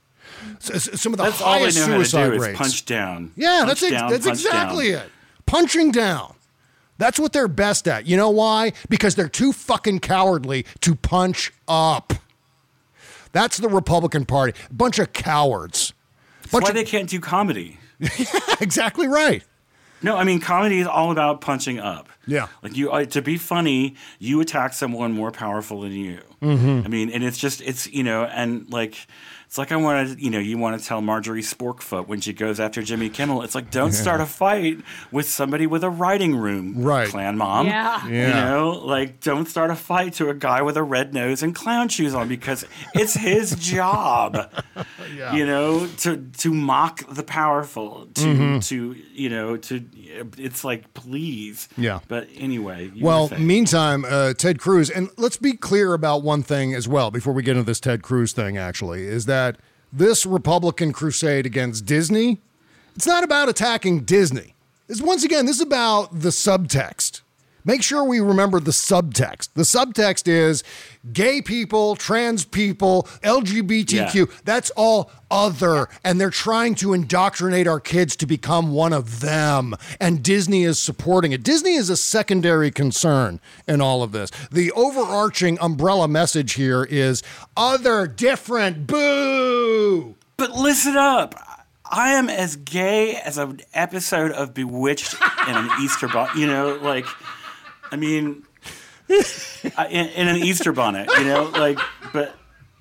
some of the that's all they highest know how to suicide do is rates. punch down. Yeah, punch that's ex- down, that's punch exactly down. it. Punching down. That's what they're best at. You know why? Because they're too fucking cowardly to punch up. That's the Republican Party. Bunch of cowards. That's Bunch why of- they can't do comedy. Yeah, exactly right. No, I mean, comedy is all about punching up. Yeah. Like you, uh, to be funny, you attack someone more powerful than you. Mhm. I mean, and it's just, it's, you know, and like, it's like I want to, you know, you want to tell Marjorie Sporkfoot when she goes after Jimmy Kimmel, it's like, don't start a fight with somebody with a writing room, right? Clan mom. Yeah. You Yeah. know, like, don't start a fight to a guy with a red nose and clown shoes on because it's his job, Yeah. you know, to, to mock the powerful, to, Mhm. to, you know, to, it's like, please. Yeah. But anyway. You Well, were saying. meantime, uh, Ted Cruz, and let's be clear about one thing as well before we get into this Ted Cruz thing, actually, is that this Republican crusade against Disney, it's not about attacking Disney. It's, once again, this is about the subtext. Make sure we remember the subtext. The subtext is gay people, trans people, L G B T Q. Yeah. That's all other. And they're trying to indoctrinate our kids to become one of them. And Disney is supporting it. Disney is a secondary concern in all of this. The overarching umbrella message here is other, different, boo. But listen up. I am as gay as an episode of Bewitched in an Easter bonnet. You know, like, I mean, I- in, in an Easter bonnet, you know, like, but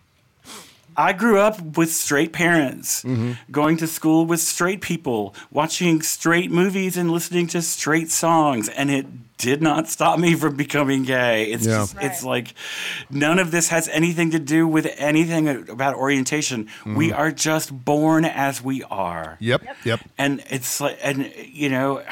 I grew up with straight parents, going to school with straight people, watching straight movies and listening to straight songs, and it did not stop me from becoming gay. It's Yeah. just, it's like none of this has anything to do with anything about orientation. We are just born as we are. Yep, yep. And it's like, and you know,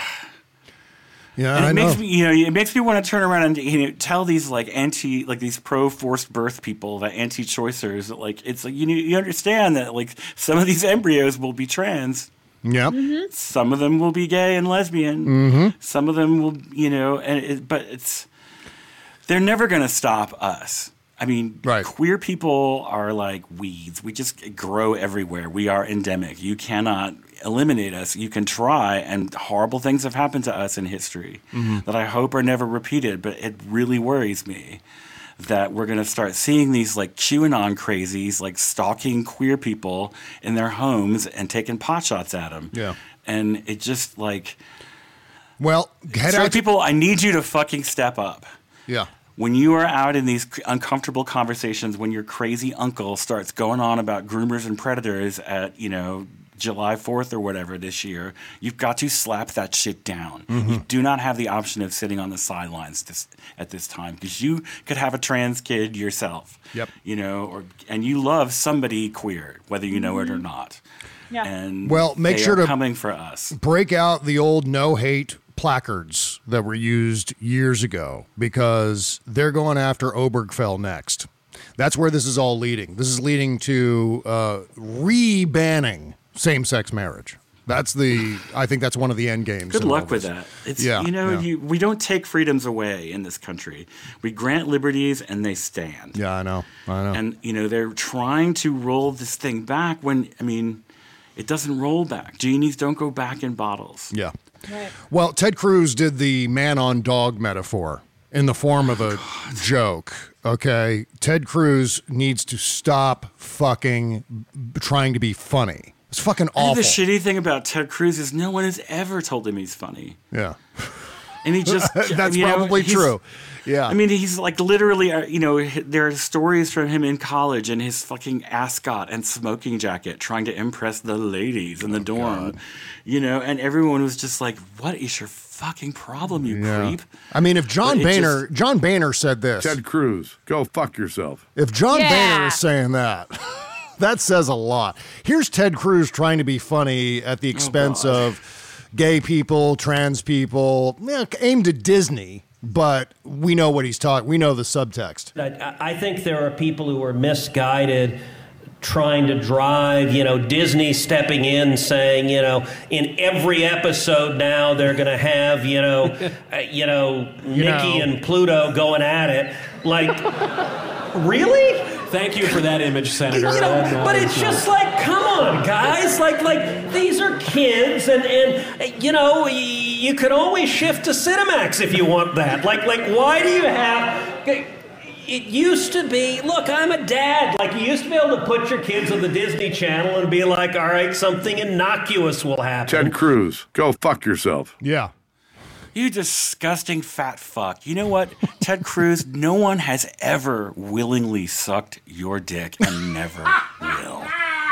Yeah, and it I makes know. me, you know, it makes me want to turn around and you know tell these like anti, like these pro forced birth people, the anti-choicers, that like it's like you know, you understand that like some of these embryos will be trans. Yep. Some of them will be gay and lesbian. Mhm. Some of them will, you know, and it, but it's they're never going to stop us. I mean, queer people are like weeds. We just grow everywhere. We are endemic. You cannot eliminate us. You can try, and horrible things have happened to us in history Mhm. that I hope are never repeated, but it really worries me that we're going to start seeing these like QAnon crazies like stalking queer people in their homes and taking pot shots at them. Yeah. And it just like, well, head straight out to- people, I need you to fucking step up. Yeah. When you are out in these uncomfortable conversations, when your crazy uncle starts going on about groomers and predators at, you know, July fourth or whatever this year, you've got to slap that shit down. Mhm. You do not have the option of sitting on the sidelines this, at this time because you could have a trans kid yourself. Yep. You know, or and you love somebody queer, whether you know it or not. Yeah. And Well, make they sure are to coming for us. break out the old no hate placards that were used years ago because they're going after Obergefell next. That's where this is all leading. This is leading to uh, re-banning same-sex marriage. That's the. I think that's one of the end games. Good in all luck with this. that. It's Yeah, you know yeah. you, we don't take freedoms away in this country. We grant liberties and they stand. Yeah, I know. I know. And you know they're trying to roll this thing back when I mean it doesn't roll back. Genies don't go back in bottles. Yeah. Well, Ted Cruz did the man on dog metaphor in the form of a joke. Okay. Ted Cruz needs to stop fucking b- trying to be funny. It's fucking I think awful. the shitty thing about Ted Cruz is no one has ever told him he's funny. Yeah. And he just That's you know, probably he's- true. Yeah. I mean, he's like literally, uh, you know, h- there are stories from him in college in his fucking ascot and smoking jacket trying to impress the ladies in the dorm, you know, and everyone was just like, what is your fucking problem, you Yeah. creep? I mean, if John But it Boehner, John Boehner said this. Ted Cruz, go fuck yourself. If John Yeah. Boehner is saying that, that says a lot. Here's Ted Cruz trying to be funny at the expense of gay people, trans people, yeah, aimed at Disney, but we know what he's talking. We know the subtext. I, I think there are people who are misguided trying to drive, you know, Disney stepping in saying, you know, in every episode now they're going to have, you know, uh, you know, You Nikki know. and Pluto going at it. Like, really? Thank you for that image, Senator. You know, Uh, but it's just like, come on, guys. Like, like these are kids, and and you know, y- you could always shift to Cinemax if you want that. Like, like why do you have? It used to be, look, I'm a dad. Like, you used to be able to put your kids on the Disney Channel and be like, all right, something innocuous will happen. Ted Cruz, go fuck yourself. Yeah. You disgusting fat fuck. You know what, Ted Cruz, no one has ever willingly sucked your dick and never will.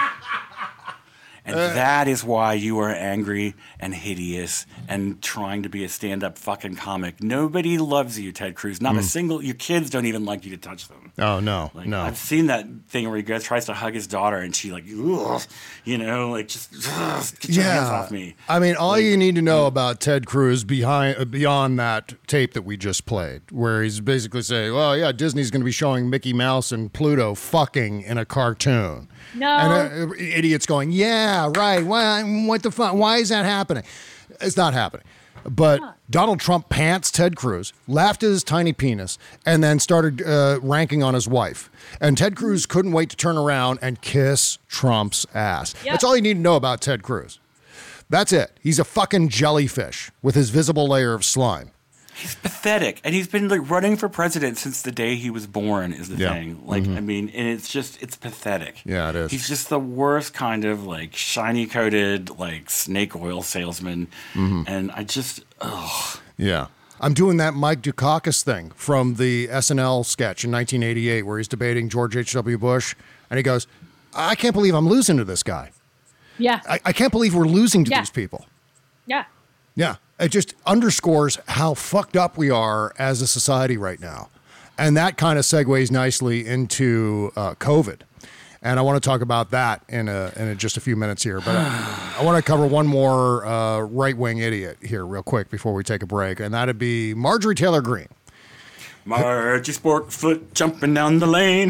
And Uh. that is why you are angry and hideous and trying to be a stand-up fucking comic. Nobody loves you, Ted Cruz. Not a Mm. single, your kids don't even like you to touch them. Oh, no, Like, no. I've seen that thing where he goes, tries to hug his daughter and she like, ugh, you know, like just ugh, get your hands off me. I mean, all you need to know about Ted Cruz behind uh, beyond that tape that we just played, where he's basically saying, well, yeah, Disney's going to be showing Mickey Mouse and Pluto fucking in a cartoon. No. And uh, idiots going, yeah, right. Why, what the fuck? Why is that happening? It's not happening. But Donald Trump pants Ted Cruz, laughed at his tiny penis, and then started uh, ranking on his wife. And Ted Cruz couldn't wait to turn around and kiss Trump's ass. Yep. That's all you need to know about Ted Cruz. That's it. He's a fucking jellyfish with his visible layer of slime. He's pathetic, and he's been like running for president since the day he was born. Is the Yeah. thing. Like, Mhm. I mean, and it's just it's pathetic. Yeah, it is. He's just the worst kind of like shiny coated like snake oil salesman, Mhm. and I just ugh. Yeah. I'm doing that Mike Dukakis thing from the S N L sketch in nineteen eighty-eight where he's debating George H W. Bush, and he goes, I can't believe I'm losing to this guy. Yeah. I, I can't believe we're losing to Yeah. these people. Yeah. Yeah. It just underscores how fucked up we are as a society right now. And that kind of segues nicely into uh, COVID. And I want to talk about that in, a, in a, just a few minutes here. But I, I want to cover one more uh, right-wing idiot here real quick before we take a break. And that'd be Marjorie Taylor Greene. Margie Sporkfoot jumping down the lane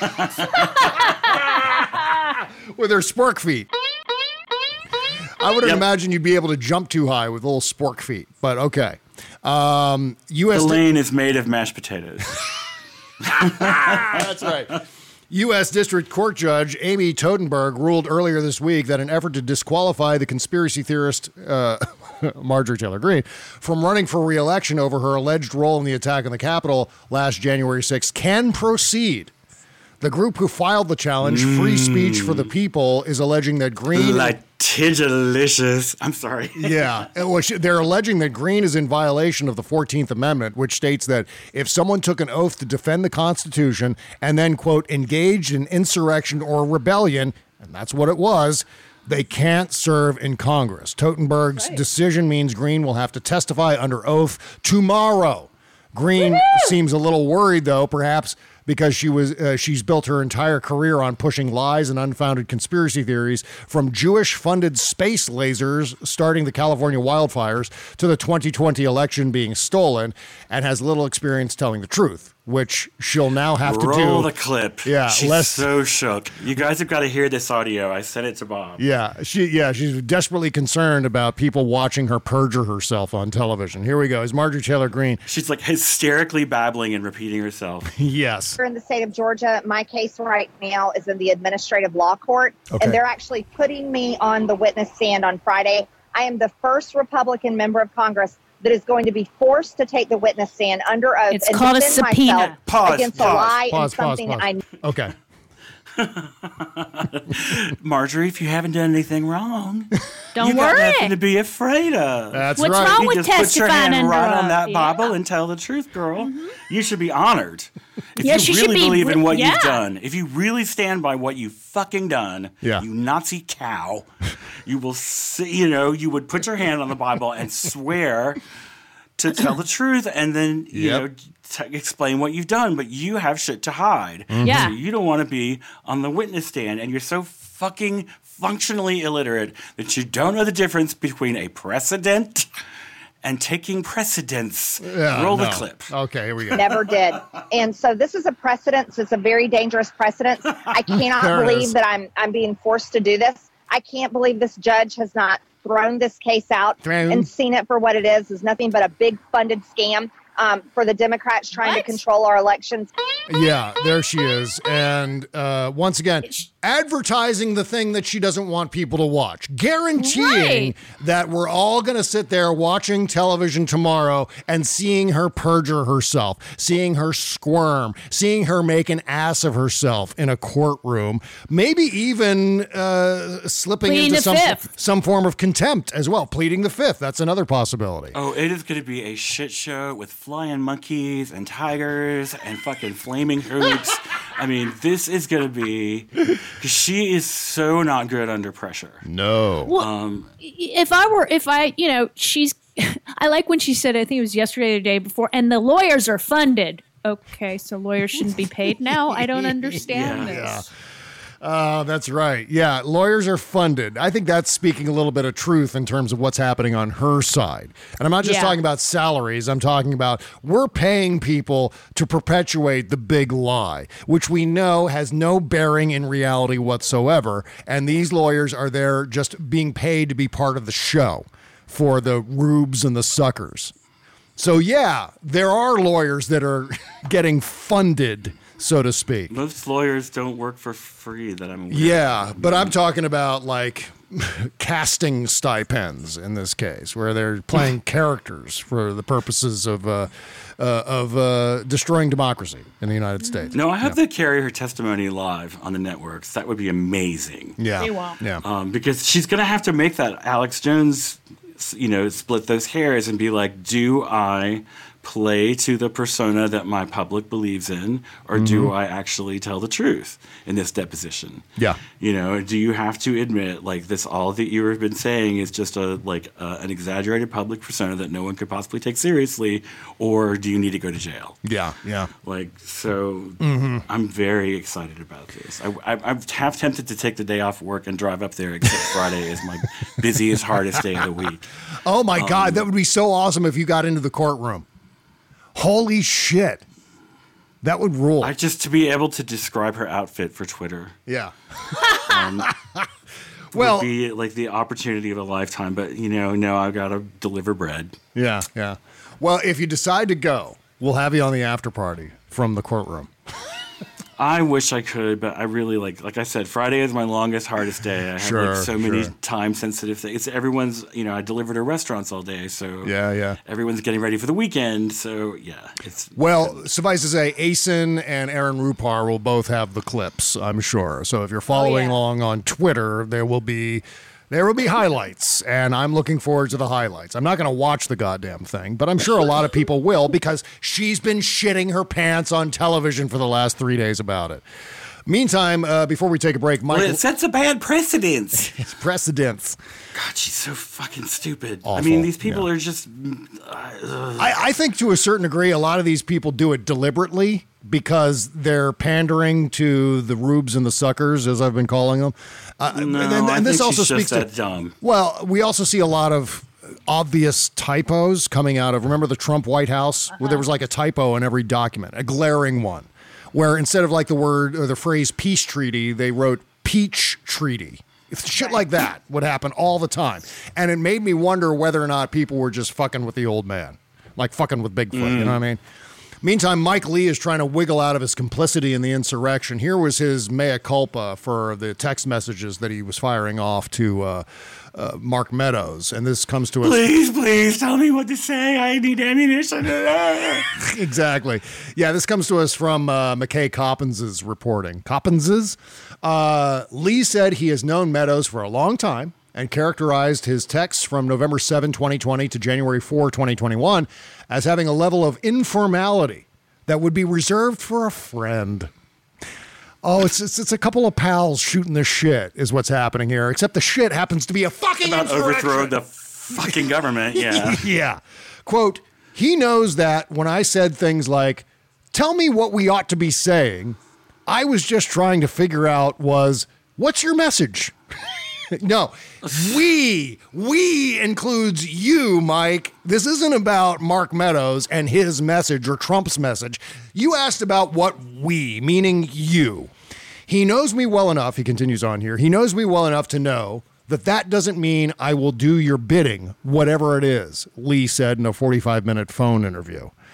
with her spork feet. I wouldn't Yep. imagine you'd be able to jump too high with little spork feet, but okay. Um, U S The lane is made of mashed potatoes. That's right. U S District Court Judge Amy Totenberg ruled earlier this week that an effort to disqualify the conspiracy theorist uh, Marjorie Taylor Greene from running for re-election over her alleged role in the attack on the Capitol last January sixth can proceed. The group who filed the challenge, Free Speech for the People, is alleging that Greene... Litigelicious. I'm sorry. Yeah. It was- They're alleging that Greene is in violation of the fourteenth Amendment, which states that if someone took an oath to defend the Constitution and then, quote, engaged in insurrection or rebellion, and that's what it was, they can't serve in Congress. Totenberg's decision means Greene will have to testify under oath tomorrow. Greene seems a little worried, though, perhaps because she was uh, she's built her entire career on pushing lies and unfounded conspiracy theories, from Jewish-funded space lasers starting the California wildfires to the twenty twenty election being stolen, and has little experience telling the truth, which she'll now have to do. Roll the clip. Yeah, She's less- so shook. You guys have got to hear this audio. I sent it to Bob. Yeah, she yeah, she's desperately concerned about people watching her perjure herself on television. Here we go. Is Marjorie Taylor Greene? She's like hysterically babbling and repeating herself. Yes. In the state of Georgia, my case right now is in the administrative law court, Okay. and they're actually putting me on the witness stand on Friday. I am the first Republican member of Congress that is going to be forced to take the witness stand under oath It's and called a defend subpoena. myself Pause, against pause, a lie Pause, and pause, something pause. I Okay. Marjorie, if you haven't done anything wrong, Don't you got worry. nothing to be afraid of. That's What's right. wrong You with just put your testifying hand under right on oath? that Yeah. Bible and tell the truth, girl. You should be honored. If Yes, you you should really be believe in re- what yeah. you've done, if you really stand by what you fucking done, Yeah. you Nazi cow, you will see, you know, you would put your hand on the Bible and swear to tell the truth, and then you Yep. know t- explain what you've done. But you have shit to hide, Yeah. so you don't want to be on the witness stand, and you're so fucking functionally illiterate that you don't know the difference between a precedent and taking precedence. Yeah, Roll the no. clip. Okay, here we go. never did. And so this is a precedent. It's a very dangerous precedent. I cannot There it believe is. that I'm I'm being forced to do this. I can't believe this judge has not thrown this case out Thrown. and seen it for what it is. Is nothing but a big funded scam. um, for the Democrats trying What? to control our elections. Yeah, there she is. And uh, once again, advertising the thing that she doesn't want people to watch, guaranteeing Right. that we're all going to sit there watching television tomorrow and seeing her perjure herself, seeing her squirm, seeing her make an ass of herself in a courtroom, maybe even uh, slipping Pleading into the some, fifth. some form of contempt as well, pleading the fifth. That's another possibility. Oh, it is going to be a shit show with flying monkeys and tigers and fucking flaming hoops. I mean, this is going to be, because she is so not good under pressure. No. Well, Um, if I were, if I, you know, she's, I like when she said, I think it was yesterday or the day before, and the lawyers are funded. Okay, so lawyers shouldn't be paid now? I don't understand Yeah. this. Uh, that's right. Yeah, lawyers are funded. I think that's speaking a little bit of truth in terms of what's happening on her side. And I'm not just Yeah. talking about salaries. I'm talking about we're paying people to perpetuate the big lie, which we know has no bearing in reality whatsoever. And these lawyers are there just being paid to be part of the show for the rubes and the suckers. So, yeah, there are lawyers that are getting funded, so to speak. most lawyers don't work for free that I'm aware of. Yeah, but I'm talking about like casting stipends in this case, where they're playing characters for the purposes of uh, uh, of uh, destroying democracy in the United States. No, I have to carry her testimony live on the networks. That would be amazing. Yeah, They won't. yeah. Um, because she's going to have to make that Alex Jones, you know, split those hairs and be like, do I play to the persona that my public believes in, or do Mhm. I actually tell the truth in this deposition? Yeah. You know, do you have to admit, like, this all that you have been saying is just a like uh, an exaggerated public persona that no one could possibly take seriously, or do you need to go to jail? Yeah, yeah. Like, so Mhm. I'm very excited about this. I, I, I'm half tempted to take the day off work and drive up there, except Friday is my busiest, hardest day of the week. Oh my Um, God, that would be so awesome if you got into the courtroom. Holy shit. That would rule. I just to be able to describe her outfit for Twitter. Yeah. Um, Well- would be like the opportunity of a lifetime. But you know, no, I've got to deliver bread. Yeah, yeah. Well, if you decide to go, we'll have you on the after party from the courtroom. I wish I could, but I really like, like I said, Friday is my longest, hardest day. I have Sure, like so many sure. time sensitive things. It's everyone's, you know, I deliver to restaurants all day, so Yeah, yeah. everyone's getting ready for the weekend. So yeah, it's Well, suffice to say, Asen and Aaron Rupar will both have the clips, I'm sure. So if you're following along on Twitter, there will be there will be highlights, and I'm looking forward to the highlights. I'm not going to watch the goddamn thing, but I'm sure a lot of people will because she's been shitting her pants on television for the last three days about it. Meantime, uh, before we take a break, Michael. well, it sets a bad precedent. It's precedence. God, she's so fucking stupid. I Awful, mean, these people yeah. are just. Uh, I, I think to a certain degree, a lot of these people do it deliberately because they're pandering to the rubes and the suckers, as I've been calling them. Uh, no, and, and I this think also she's speaks just to that dumb. Well, we also see a lot of obvious typos coming out of. Remember the Trump White House, where there was like a typo in every document, a glaring one, where instead of like the word or the phrase peace treaty, they wrote peach treaty. Shit like that would happen all the time. And it made me wonder whether or not people were just fucking with the old man, like fucking with Bigfoot. Mm. You know what I mean? Meantime, Mike Lee is trying to wiggle out of his complicity in the insurrection. Here was his mea culpa for the text messages that he was firing off to uh, uh, Mark Meadows. And this comes to us. Please, please tell me what to say. I need ammunition. Exactly. Yeah, this comes to us from uh, McKay Coppins' reporting. Coppins'? Uh, Lee said he has known Meadows for a long time and characterized his texts from November seventh, twenty twenty to January fourth, twenty twenty-one as having a level of informality that would be reserved for a friend. Oh, it's, it's it's a couple of pals shooting the shit is what's happening here, except the shit happens to be a fucking About insurrection. overthrow the fucking government. Yeah. Yeah. Quote, he knows that when I said things like, tell me what we ought to be saying, I was just trying to figure out was, what's your message? No, we, we includes you, Mike. This isn't about Mark Meadows and his message or Trump's message. You asked about what we, meaning you. He knows me well enough, he continues on here, he knows me well enough to know that that doesn't mean I will do your bidding, whatever it is, Lee said in a forty-five minute phone interview.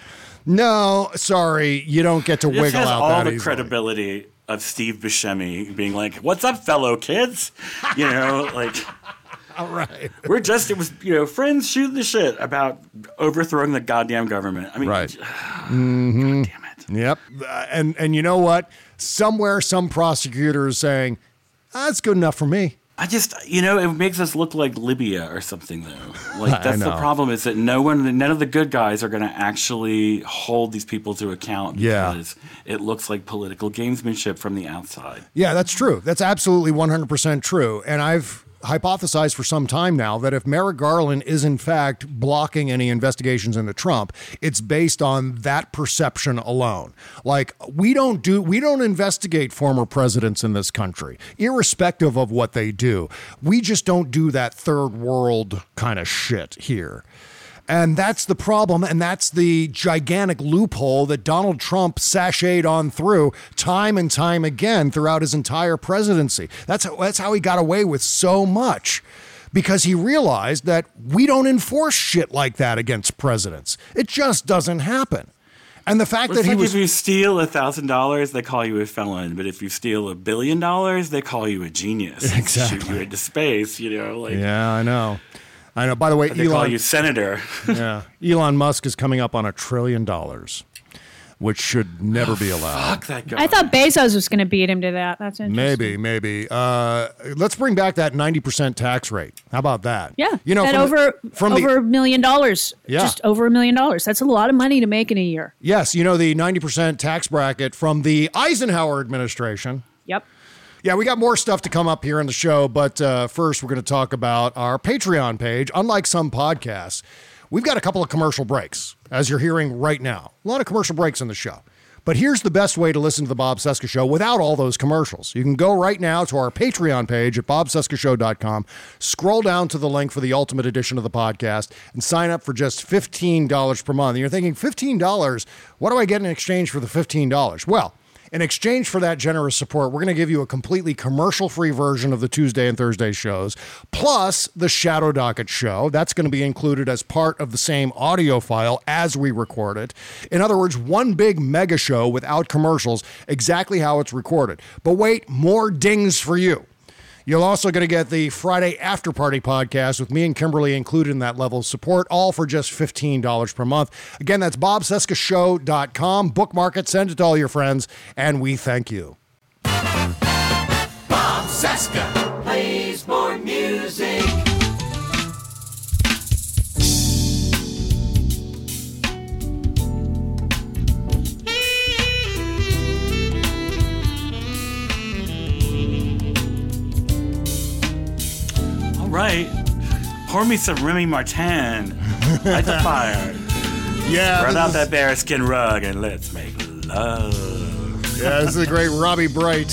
No, sorry, you don't get to This wiggle has out all that the easily. credibility of Steve Buscemi being like, "What's up, fellow kids?" You know, like, all right, we're just it was you know friends shooting the shit about overthrowing the goddamn government. I mean, right? Mm-hmm. God damn it. Yep. Uh, and and you know what? Somewhere, some prosecutor is saying, ah, "That's good enough for me." I just, you know, it makes us look like Libya or something, though. Like, that's I the know. problem is that no one, none of the good guys are going to actually hold these people to account Yeah. because it looks like political gamesmanship from the outside. Yeah, that's true. That's absolutely one hundred percent true. And I've hypothesized for some time now that if Merrick Garland is in fact blocking any investigations into Trump, it's based on that perception alone. Like, we don't do, we don't investigate former presidents in this country, irrespective of what they do. We just don't do that third world kind of shit here. And that's the problem, and that's the gigantic loophole that Donald Trump sashayed on through time and time again throughout his entire presidency. That's how, that's how he got away with so much, because he realized that we don't enforce shit like that against presidents. It just doesn't happen. And the fact Well, that it's he like was... if you steal a thousand dollars, they call you a felon. But if you steal a billion dollars, they call you a genius. Exactly. Shoot you into space, you know. Like, Yeah, I know. I know. By the way, they Elon... call you senator. yeah, Elon Musk is coming up on a trillion dollars, which should never be allowed. Fuck that guy. I thought Bezos was going to beat him to that. That's interesting. Maybe, maybe. Uh, let's bring back that ninety percent tax rate. How about that? Yeah, You know, at from over the, from over the, a million dollars. Yeah. Just over a million dollars. That's a lot of money to make in a year. yes, you know, the ninety percent tax bracket from the Eisenhower administration. Yep. Yeah, we got more stuff to come up here in the show, but uh, first we're going to talk about our Patreon page. Unlike some podcasts, we've got a couple of commercial breaks, as you're hearing right now. A lot of commercial breaks in the show. But here's the best way to listen to the Bob Cesca Show without all those commercials. You can go right now to our Patreon page at bob cesca show dot com, scroll down to the link for the ultimate edition of the podcast, and sign up for just fifteen dollars per month. And you're thinking, fifteen dollars? What do I get in exchange for the fifteen dollars? Well, in exchange for that generous support, we're going to give you a completely commercial-free version of the Tuesday and Thursday shows, plus the Shadow Docket show. That's going to be included as part of the same audio file as we record it. In other words, one big mega show without commercials, exactly how it's recorded. But wait, more dings for you. You're also going to get the Friday After Party podcast with me and Kimberly included in that level of support, all for just fifteen dollars per month. Again, that's bob cesca show dot com. Bookmark it, send it to all your friends, and we thank you. Bob Cesca plays more music. Right. Pour me some Remy Martin. Light the fire. Yeah. Spread this out is- that bearskin rug and let's make love. Yeah, this is a great Robbie Bright.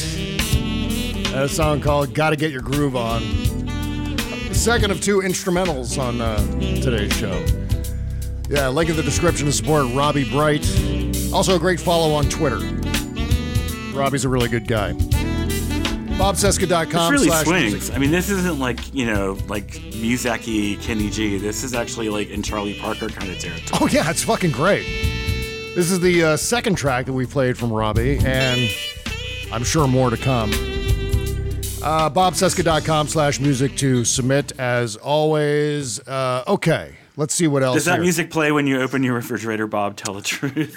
A song called Gotta Get Your Groove On. The second of two instrumentals on uh, today's show. Yeah, link in the description to support Robbie Bright. Also a great follow on Twitter. Robbie's a really good guy. bob cesca dot com. This really slash swings. music. I mean, this isn't like, you know, like Muzaki, Kenny G. This is actually like in Charlie Parker kind of territory. Oh, yeah, it's fucking great. This is the uh, second track that we played from Robbie, and I'm sure more to come. Uh, bob cesca dot com slash music to submit, as always. Uh, okay, let's see what else Does that here. music play when you open your refrigerator, Bob? Tell the truth.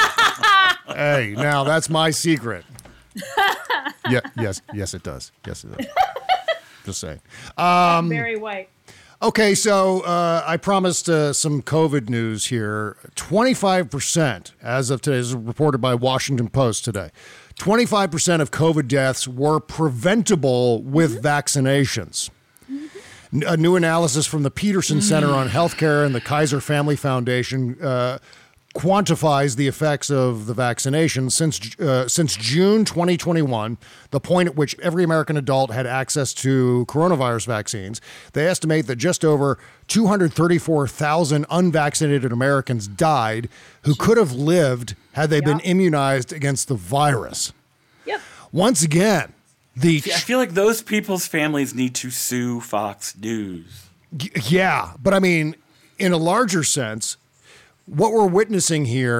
Hey, now that's my secret. Yeah, yes, yes, it does. Yes, it does. Just saying. Um, Very white. Okay, so uh, I promised uh, some COVID news here. twenty-five percent, as of today, this is reported by Washington Post today. twenty-five percent of COVID deaths were preventable with vaccinations. N- A new analysis from the Peterson Center on Healthcare and the Kaiser Family Foundation uh, quantifies the effects of the vaccination since uh, since June twenty twenty-one, the point at which every American adult had access to coronavirus vaccines. They estimate that just over two hundred thirty-four thousand unvaccinated Americans died who could have lived had they been immunized against the virus. Yep. Once again, the See, I feel like those people's families need to sue Fox News. yeah, but I mean, in a larger sense, what we're witnessing here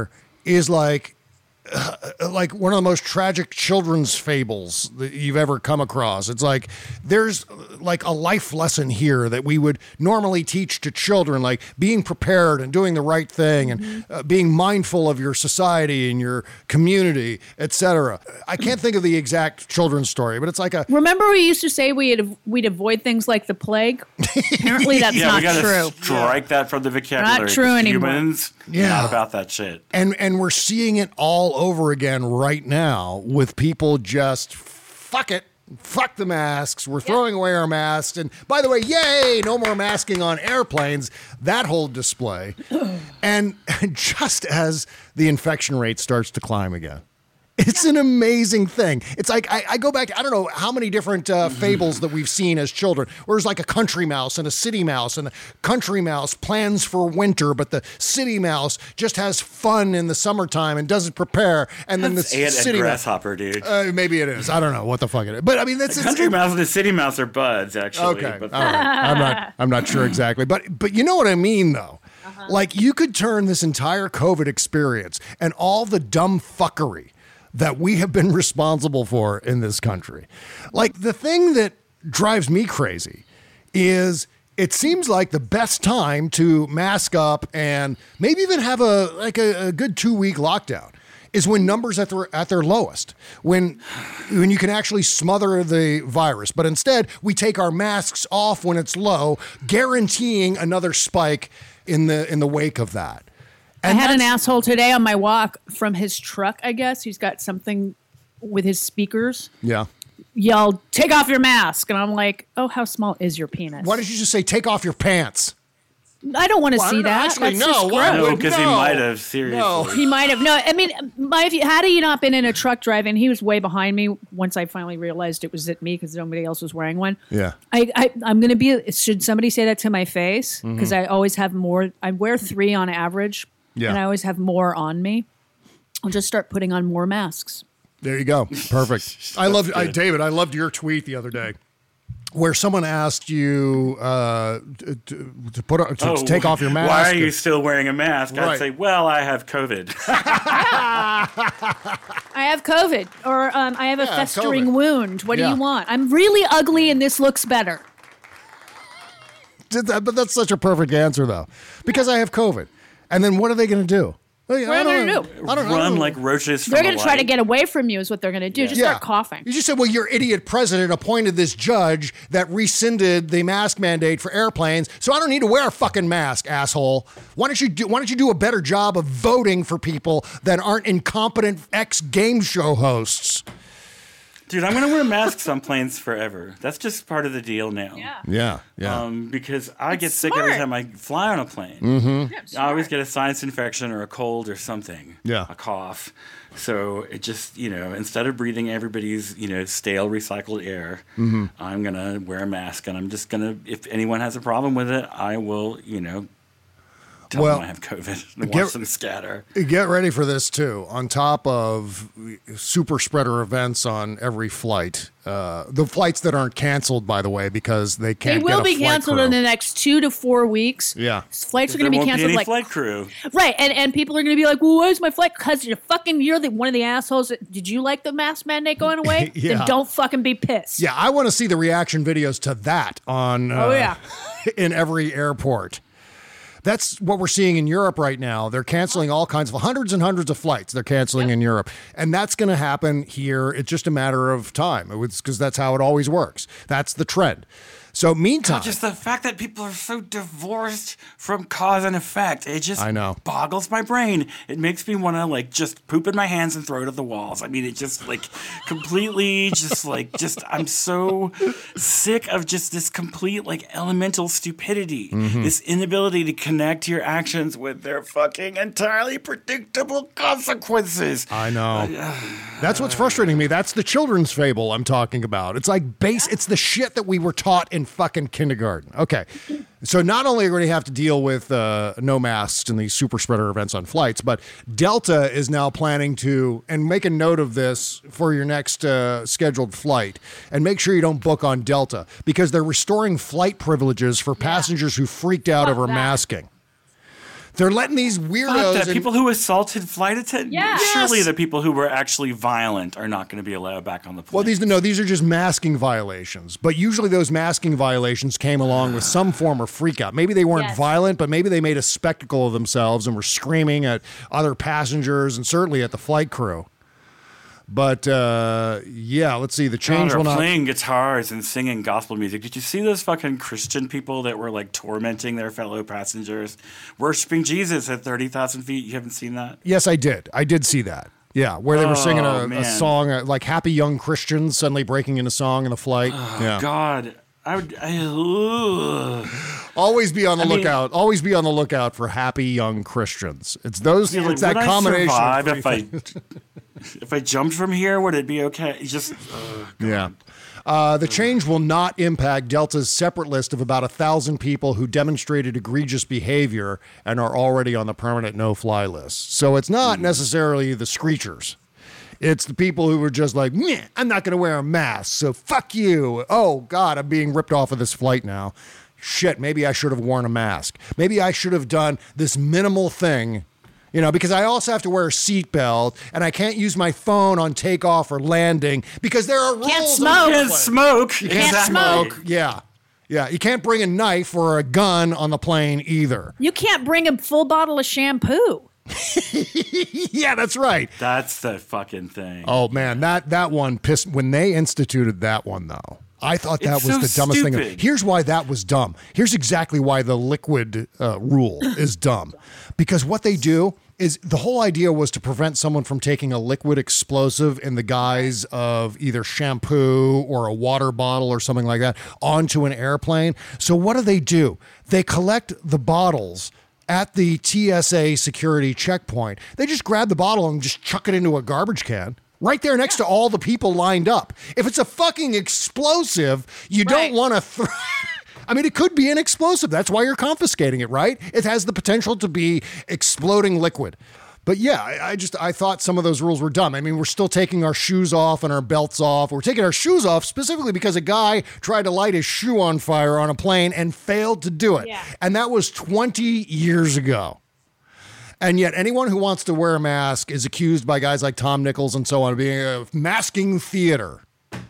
is like uh, like one of the most tragic children's fables that you've ever come across. It's like there's like a life lesson here that we would normally teach to children, like being prepared and doing the right thing and Mm-hmm. uh, being mindful of your society and your community, et cetera. I can't think of the exact children's story, but it's like a Remember we used to say we'd we'd avoid things like the plague? Apparently that's yeah, not we gotta true. strike that from the vocabulary. Not true 'cause anymore. Humans, Yeah. not about that shit. And and we're seeing it all over again right now with people just fuck it. Fuck the masks. We're throwing away our masks. And by the way, yay, no more masking on airplanes. That whole display. And just as the infection rate starts to climb again. It's an amazing thing. It's like, I, I go back, I don't know how many different uh, fables that we've seen as children, where there's like a country mouse and a city mouse, and the country mouse plans for winter, but the city mouse just has fun in the summertime and doesn't prepare. And then the That's Ant city and mouse. Grasshopper, dude. Uh, maybe it is. I don't know what the fuck it is. But I mean, that's the country mouse and the city mouse are buds, actually. Okay. But All right. I'm not I'm not sure exactly. But but you know what I mean though. Like you could turn this entire COVID experience and all the dumb fuckery that we have been responsible for in this country. Like the thing that drives me crazy is it seems like the best time to mask up and maybe even have a like a, a good two week lockdown is when numbers at their at their lowest, when when you can actually smother the virus. But instead, we take our masks off when it's low, guaranteeing another spike in the in the wake of that. I had an asshole today on my walk from his truck, I guess. He's got something with his speakers. Yeah. Yelled, take off your mask. And I'm like, oh, how small is your penis? Why did you just say take off your pants? I don't want to Well, see that. actually, That's no. just Why gross. No, because he might have, seriously. He might have. No, I mean, my, if you, had he not been in a truck driving, he was way behind me once I finally realized it was at me because nobody else was wearing one. Yeah. I, I, I'm going to be, should somebody say that to my face? Because Mhm. I always have more, I wear three on average. Yeah. And I always have more on me. I'll just start putting on more masks. There you go. Perfect. I loved, I, David, I loved your tweet the other day where someone asked you uh, to, to put to, Oh, to take off your mask. Why are you still wearing a mask? Right. I'd say, well, I have COVID. I have COVID or um, I have a Yeah, festering COVID. wound. What Yeah. do you want? I'm really ugly and this looks better. Did that- But that's such a perfect answer, though, because I have COVID. And then what are they going to do? Well, What are they don't gonna know. do? I don't know. Run like roaches from They're a going to try to light. get away from you is what they're going to do. Just start coughing. You just said, well, your idiot president appointed this judge that rescinded the mask mandate for airplanes, so I don't need to wear a fucking mask, asshole. Why don't you do, why don't you do a better job of voting for people that aren't incompetent ex-game show hosts? Dude, I'm going to wear masks on planes forever. That's just part of the deal now. Yeah. Yeah, yeah. Um, because I get sick every time I fly on a plane. Mhm. I always get a sinus infection or a cold or something. Yeah. A cough. So it just, you know, instead of breathing everybody's, you know, stale recycled air, Mhm. I'm going to wear a mask. And I'm just going to, if anyone has a problem with it, I will, you know, tell Well, them I have COVID and get- watch them scatter. Get ready for this, too. On top of super spreader events on every flight, uh, the flights that aren't canceled, by the way, because they They can't will get a be flight canceled crew. in the next two to four weeks. Yeah. Flights are There going to be won't canceled any like flight crew. right, and and people are going to be like, "Well, where's my flight?" Because you're fucking you're the one of the assholes. That, did you like the mask mandate going away? Yeah. Then don't fucking be pissed. Yeah, I want to see the reaction videos to that on uh, Oh, yeah. in every airport. That's what we're seeing in Europe right now. They're canceling all kinds of hundreds and hundreds of flights. They're canceling in Europe. And that's going to happen here. It's just a matter of time. It's because that's how it always works. That's the trend. So meantime, Just the fact that people are so divorced from cause and effect, it just I know. boggles my brain. It makes me want to like just poop in my hands and throw it at the walls. I mean, it just like completely just like just I'm so sick of just this complete like elemental stupidity, Mhm. this inability to connect your actions with their fucking entirely predictable consequences. I know. That's what's frustrating me. That's the children's fable I'm talking about. It's like base, it's the shit that we were taught in fucking kindergarten. Okay. So not only are we going to have to deal with uh, no masks and these super spreader events on flights, but Delta is now planning to, and make a note of this for your next uh, scheduled flight, and make sure you don't book on Delta because they're restoring flight privileges for passengers who freaked out over masking. They're letting these weirdos. Fuck that. and- People who assaulted flight attendants. Yeah. Surely Yes. the people who were actually violent are not going to be allowed back on the plane. Well, these no, these are just masking violations. But usually those masking violations came along with some form of freak out. Maybe they weren't Yes. violent, but maybe they made a spectacle of themselves and were screaming at other passengers and certainly at the flight crew. But uh, yeah, let's see. The change God, will are not. playing guitars and singing gospel music. Did you see those fucking Christian people that were like tormenting their fellow passengers, worshiping Jesus at thirty thousand feet? You haven't seen that? Yes, I did. I did see that. Yeah, where they were singing Oh, a, a man. song uh, like "Happy Young Christians" suddenly breaking into song in the flight. Oh, yeah. God. I would. I, ugh. Always be on the I mean- lookout. Always be on the lookout for happy young Christians. It's those. Yeah, it's like, that would combination. I of survive three if I things. if I jumped from here? Would it be okay? Just ugh. Yeah. Uh, the change will not impact Delta's separate list of about a thousand people who demonstrated egregious behavior and are already on the permanent no-fly list. So it's not necessarily the screechers. It's the people who were just like, meh, I'm not going to wear a mask, so fuck you. Oh, God, I'm being ripped off of this flight now. Shit, maybe I should have worn a mask. Maybe I should have done this minimal thing, you know, because I also have to wear a seatbelt and I can't use my phone on takeoff or landing because there are rules. Can't on smoke. the Can't plane. smoke. You Can't can't smoke. smoke. Yeah. Yeah. You can't bring a knife or a gun on the plane either. You can't bring a full bottle of shampoo. Yeah, that's right. That's the fucking thing. Oh man, that that one pissed when they instituted that one though. I thought that It's was so the dumbest thing. stupid. Here's why that was dumb. Here's exactly why the liquid uh, rule is dumb. Because what they do is the whole idea was to prevent someone from taking a liquid explosive in the guise of either shampoo or a water bottle or something like that onto an airplane. So what do they do? They collect the bottles at the T S A security checkpoint. They just grab the bottle and just chuck it into a garbage can. Right there next to all the people lined up. If it's a fucking explosive, you Right. don't want to throw. I mean, it could be an explosive. That's why you're confiscating it, right? It has the potential to be exploding liquid. But yeah, I, I just, I thought some of those rules were dumb. I mean, we're still taking our shoes off and our belts off. We're taking our shoes off specifically because a guy tried to light his shoe on fire on a plane and failed to do it. Yeah. And that was twenty years ago. And yet anyone who wants to wear a mask is accused by guys like Tom Nichols and so on of being a masking theater.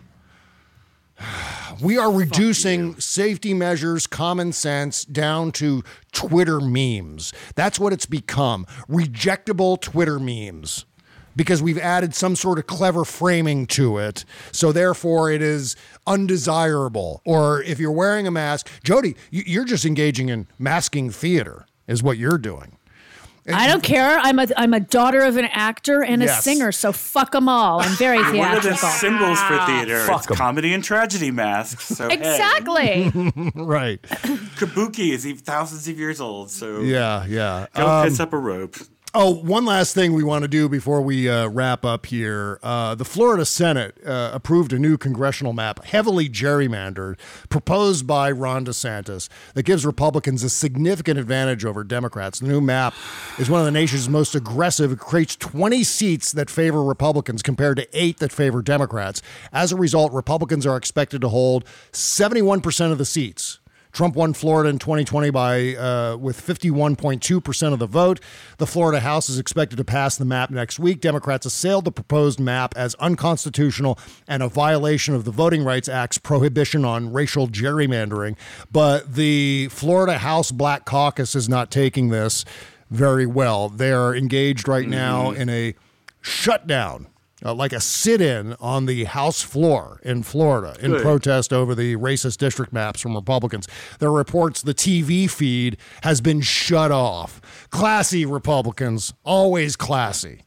We are reducing safety measures, common sense, down to Twitter memes. That's what it's become. Rejectable Twitter memes. Because we've added some sort of clever framing to it. So therefore it is undesirable. Or if you're wearing a mask, Jody, you- you're just engaging in masking theater is what you're doing. I don't care. I'm a I'm a daughter of an actor and a Yes. singer, so fuck them all. I'm very What are the theatrical. symbols for theater? Fuck It's 'em. comedy and tragedy masks. So hey, Exactly. Right. Kabuki is even thousands of years old. So Yeah, yeah. go Um, piss up a rope. Oh, one last thing we want to do before we uh, wrap up here. Uh, the Florida Senate uh, approved a new congressional map, heavily gerrymandered, proposed by Ron DeSantis, that gives Republicans a significant advantage over Democrats. The new map is one of the nation's most aggressive. It creates twenty seats that favor Republicans compared to eight that favor Democrats. As a result, Republicans are expected to hold seventy-one percent of the seats. Trump won Florida in twenty twenty by uh, with fifty-one point two percent of the vote. The Florida House is expected to pass the map next week. Democrats assailed the proposed map as unconstitutional and a violation of the Voting Rights Act's prohibition on racial gerrymandering. But the Florida House Black Caucus is not taking this very well. They are engaged right now in a shutdown. Uh, like a sit-in on the House floor in Florida in Good. protest over the racist district maps from Republicans. There are reports the T V feed has been shut off. Classy Republicans, always classy.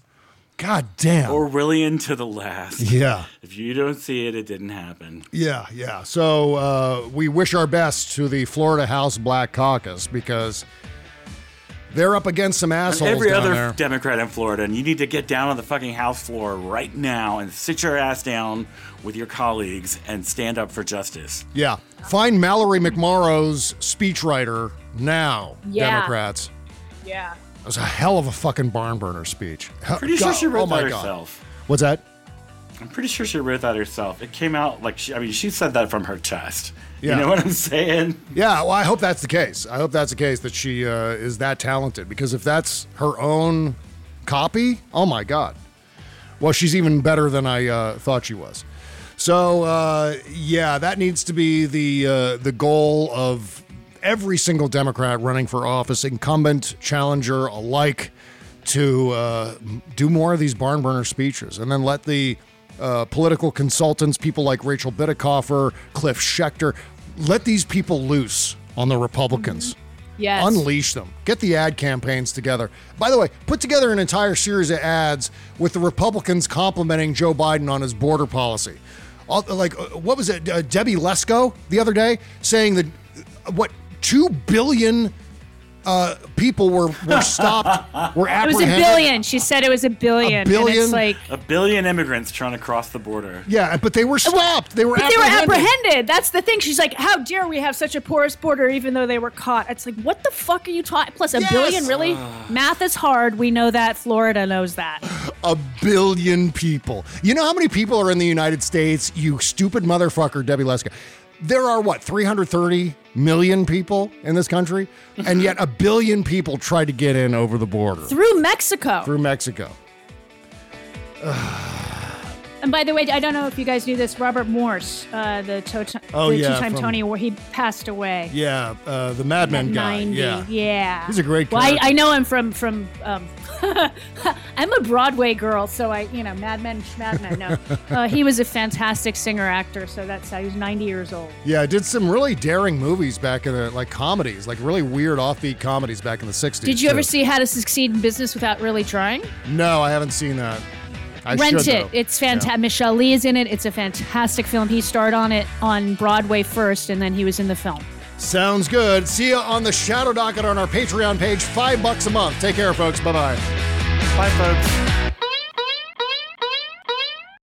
God damn. Orwellian to the last. Yeah. If you don't see it, it didn't happen. Yeah, yeah. So uh, we wish our best to the Florida House Black Caucus because they're up against some And assholes every down other there. Democrat in Florida, and you need to get down on the fucking House floor right now and sit your ass down with your colleagues and stand up for justice. Yeah. Find Mallory McMorrow's speechwriter now, Yeah. Democrats. Yeah. It was a hell of a fucking barn burner speech. Hell- Pretty sure God- she wrote oh my that God. herself. What's that? I'm pretty sure she wrote that herself. It came out like she, I mean, she said that from her chest. Yeah. You know what I'm saying? Yeah, well, I hope that's the case. I hope that's the case, that she uh, is that talented, because if that's her own copy, oh my God. Well, she's even better than I uh, thought she was. So, uh, yeah, that needs to be the uh, the goal of every single Democrat running for office, incumbent, challenger alike, to uh, do more of these barn burner speeches, and then let the uh, political consultants, people like Rachel Bitecofer, Cliff Schechter, let these people loose on the Republicans. Yes. Unleash them. Get the ad campaigns together. By the way, put together an entire series of ads with the Republicans complimenting Joe Biden on his border policy. All, like, what was it? Uh, Debbie Lesko the other day saying that, uh, what, two billion uh, people were, were stopped, were It was apprehended. a billion. She said it was a billion. A billion? And it's like, A billion immigrants trying to cross the border. Yeah, but they were stopped. They were but they were apprehended. apprehended. That's the thing. She's like, how dare we have such a porous border even though they were caught? It's like, what the fuck are you talking? Plus a Yes. billion, really? Math is hard. We know that. Florida knows that. A billion people. You know how many people are in the United States, you stupid motherfucker, Debbie Lesko? There are, what, three hundred thirty million people in this country? And yet a billion people tried to get in over the border. Through Mexico. Through Mexico. And by the way, I don't know if you guys knew this. Robert Morse, uh, the, to- Oh, the yeah, two-time from- Tony Award, he passed away. Yeah, uh, the Mad Men At guy. ninety. Yeah. Yeah. He's a great Well, I, character. I know him from from. Um, I'm a Broadway girl, so I, you know, Mad Men, Mad Men. No, uh, he was a fantastic singer actor. So that's how he was ninety years old. Yeah, did some really daring movies back in the, like comedies, like really weird offbeat comedies back in the sixties. Did you ever too. see How to Succeed in Business Without Really Trying? No, I haven't seen that. I Rent should, it. though. It's fantastic. Michelle Lee is in it. It's a fantastic film. He starred on it on Broadway first, and then he was in the film. Sounds good. See you on the Shadow Docket on our Patreon page. Five bucks a month. Take care, folks. Bye-bye. Bye, folks.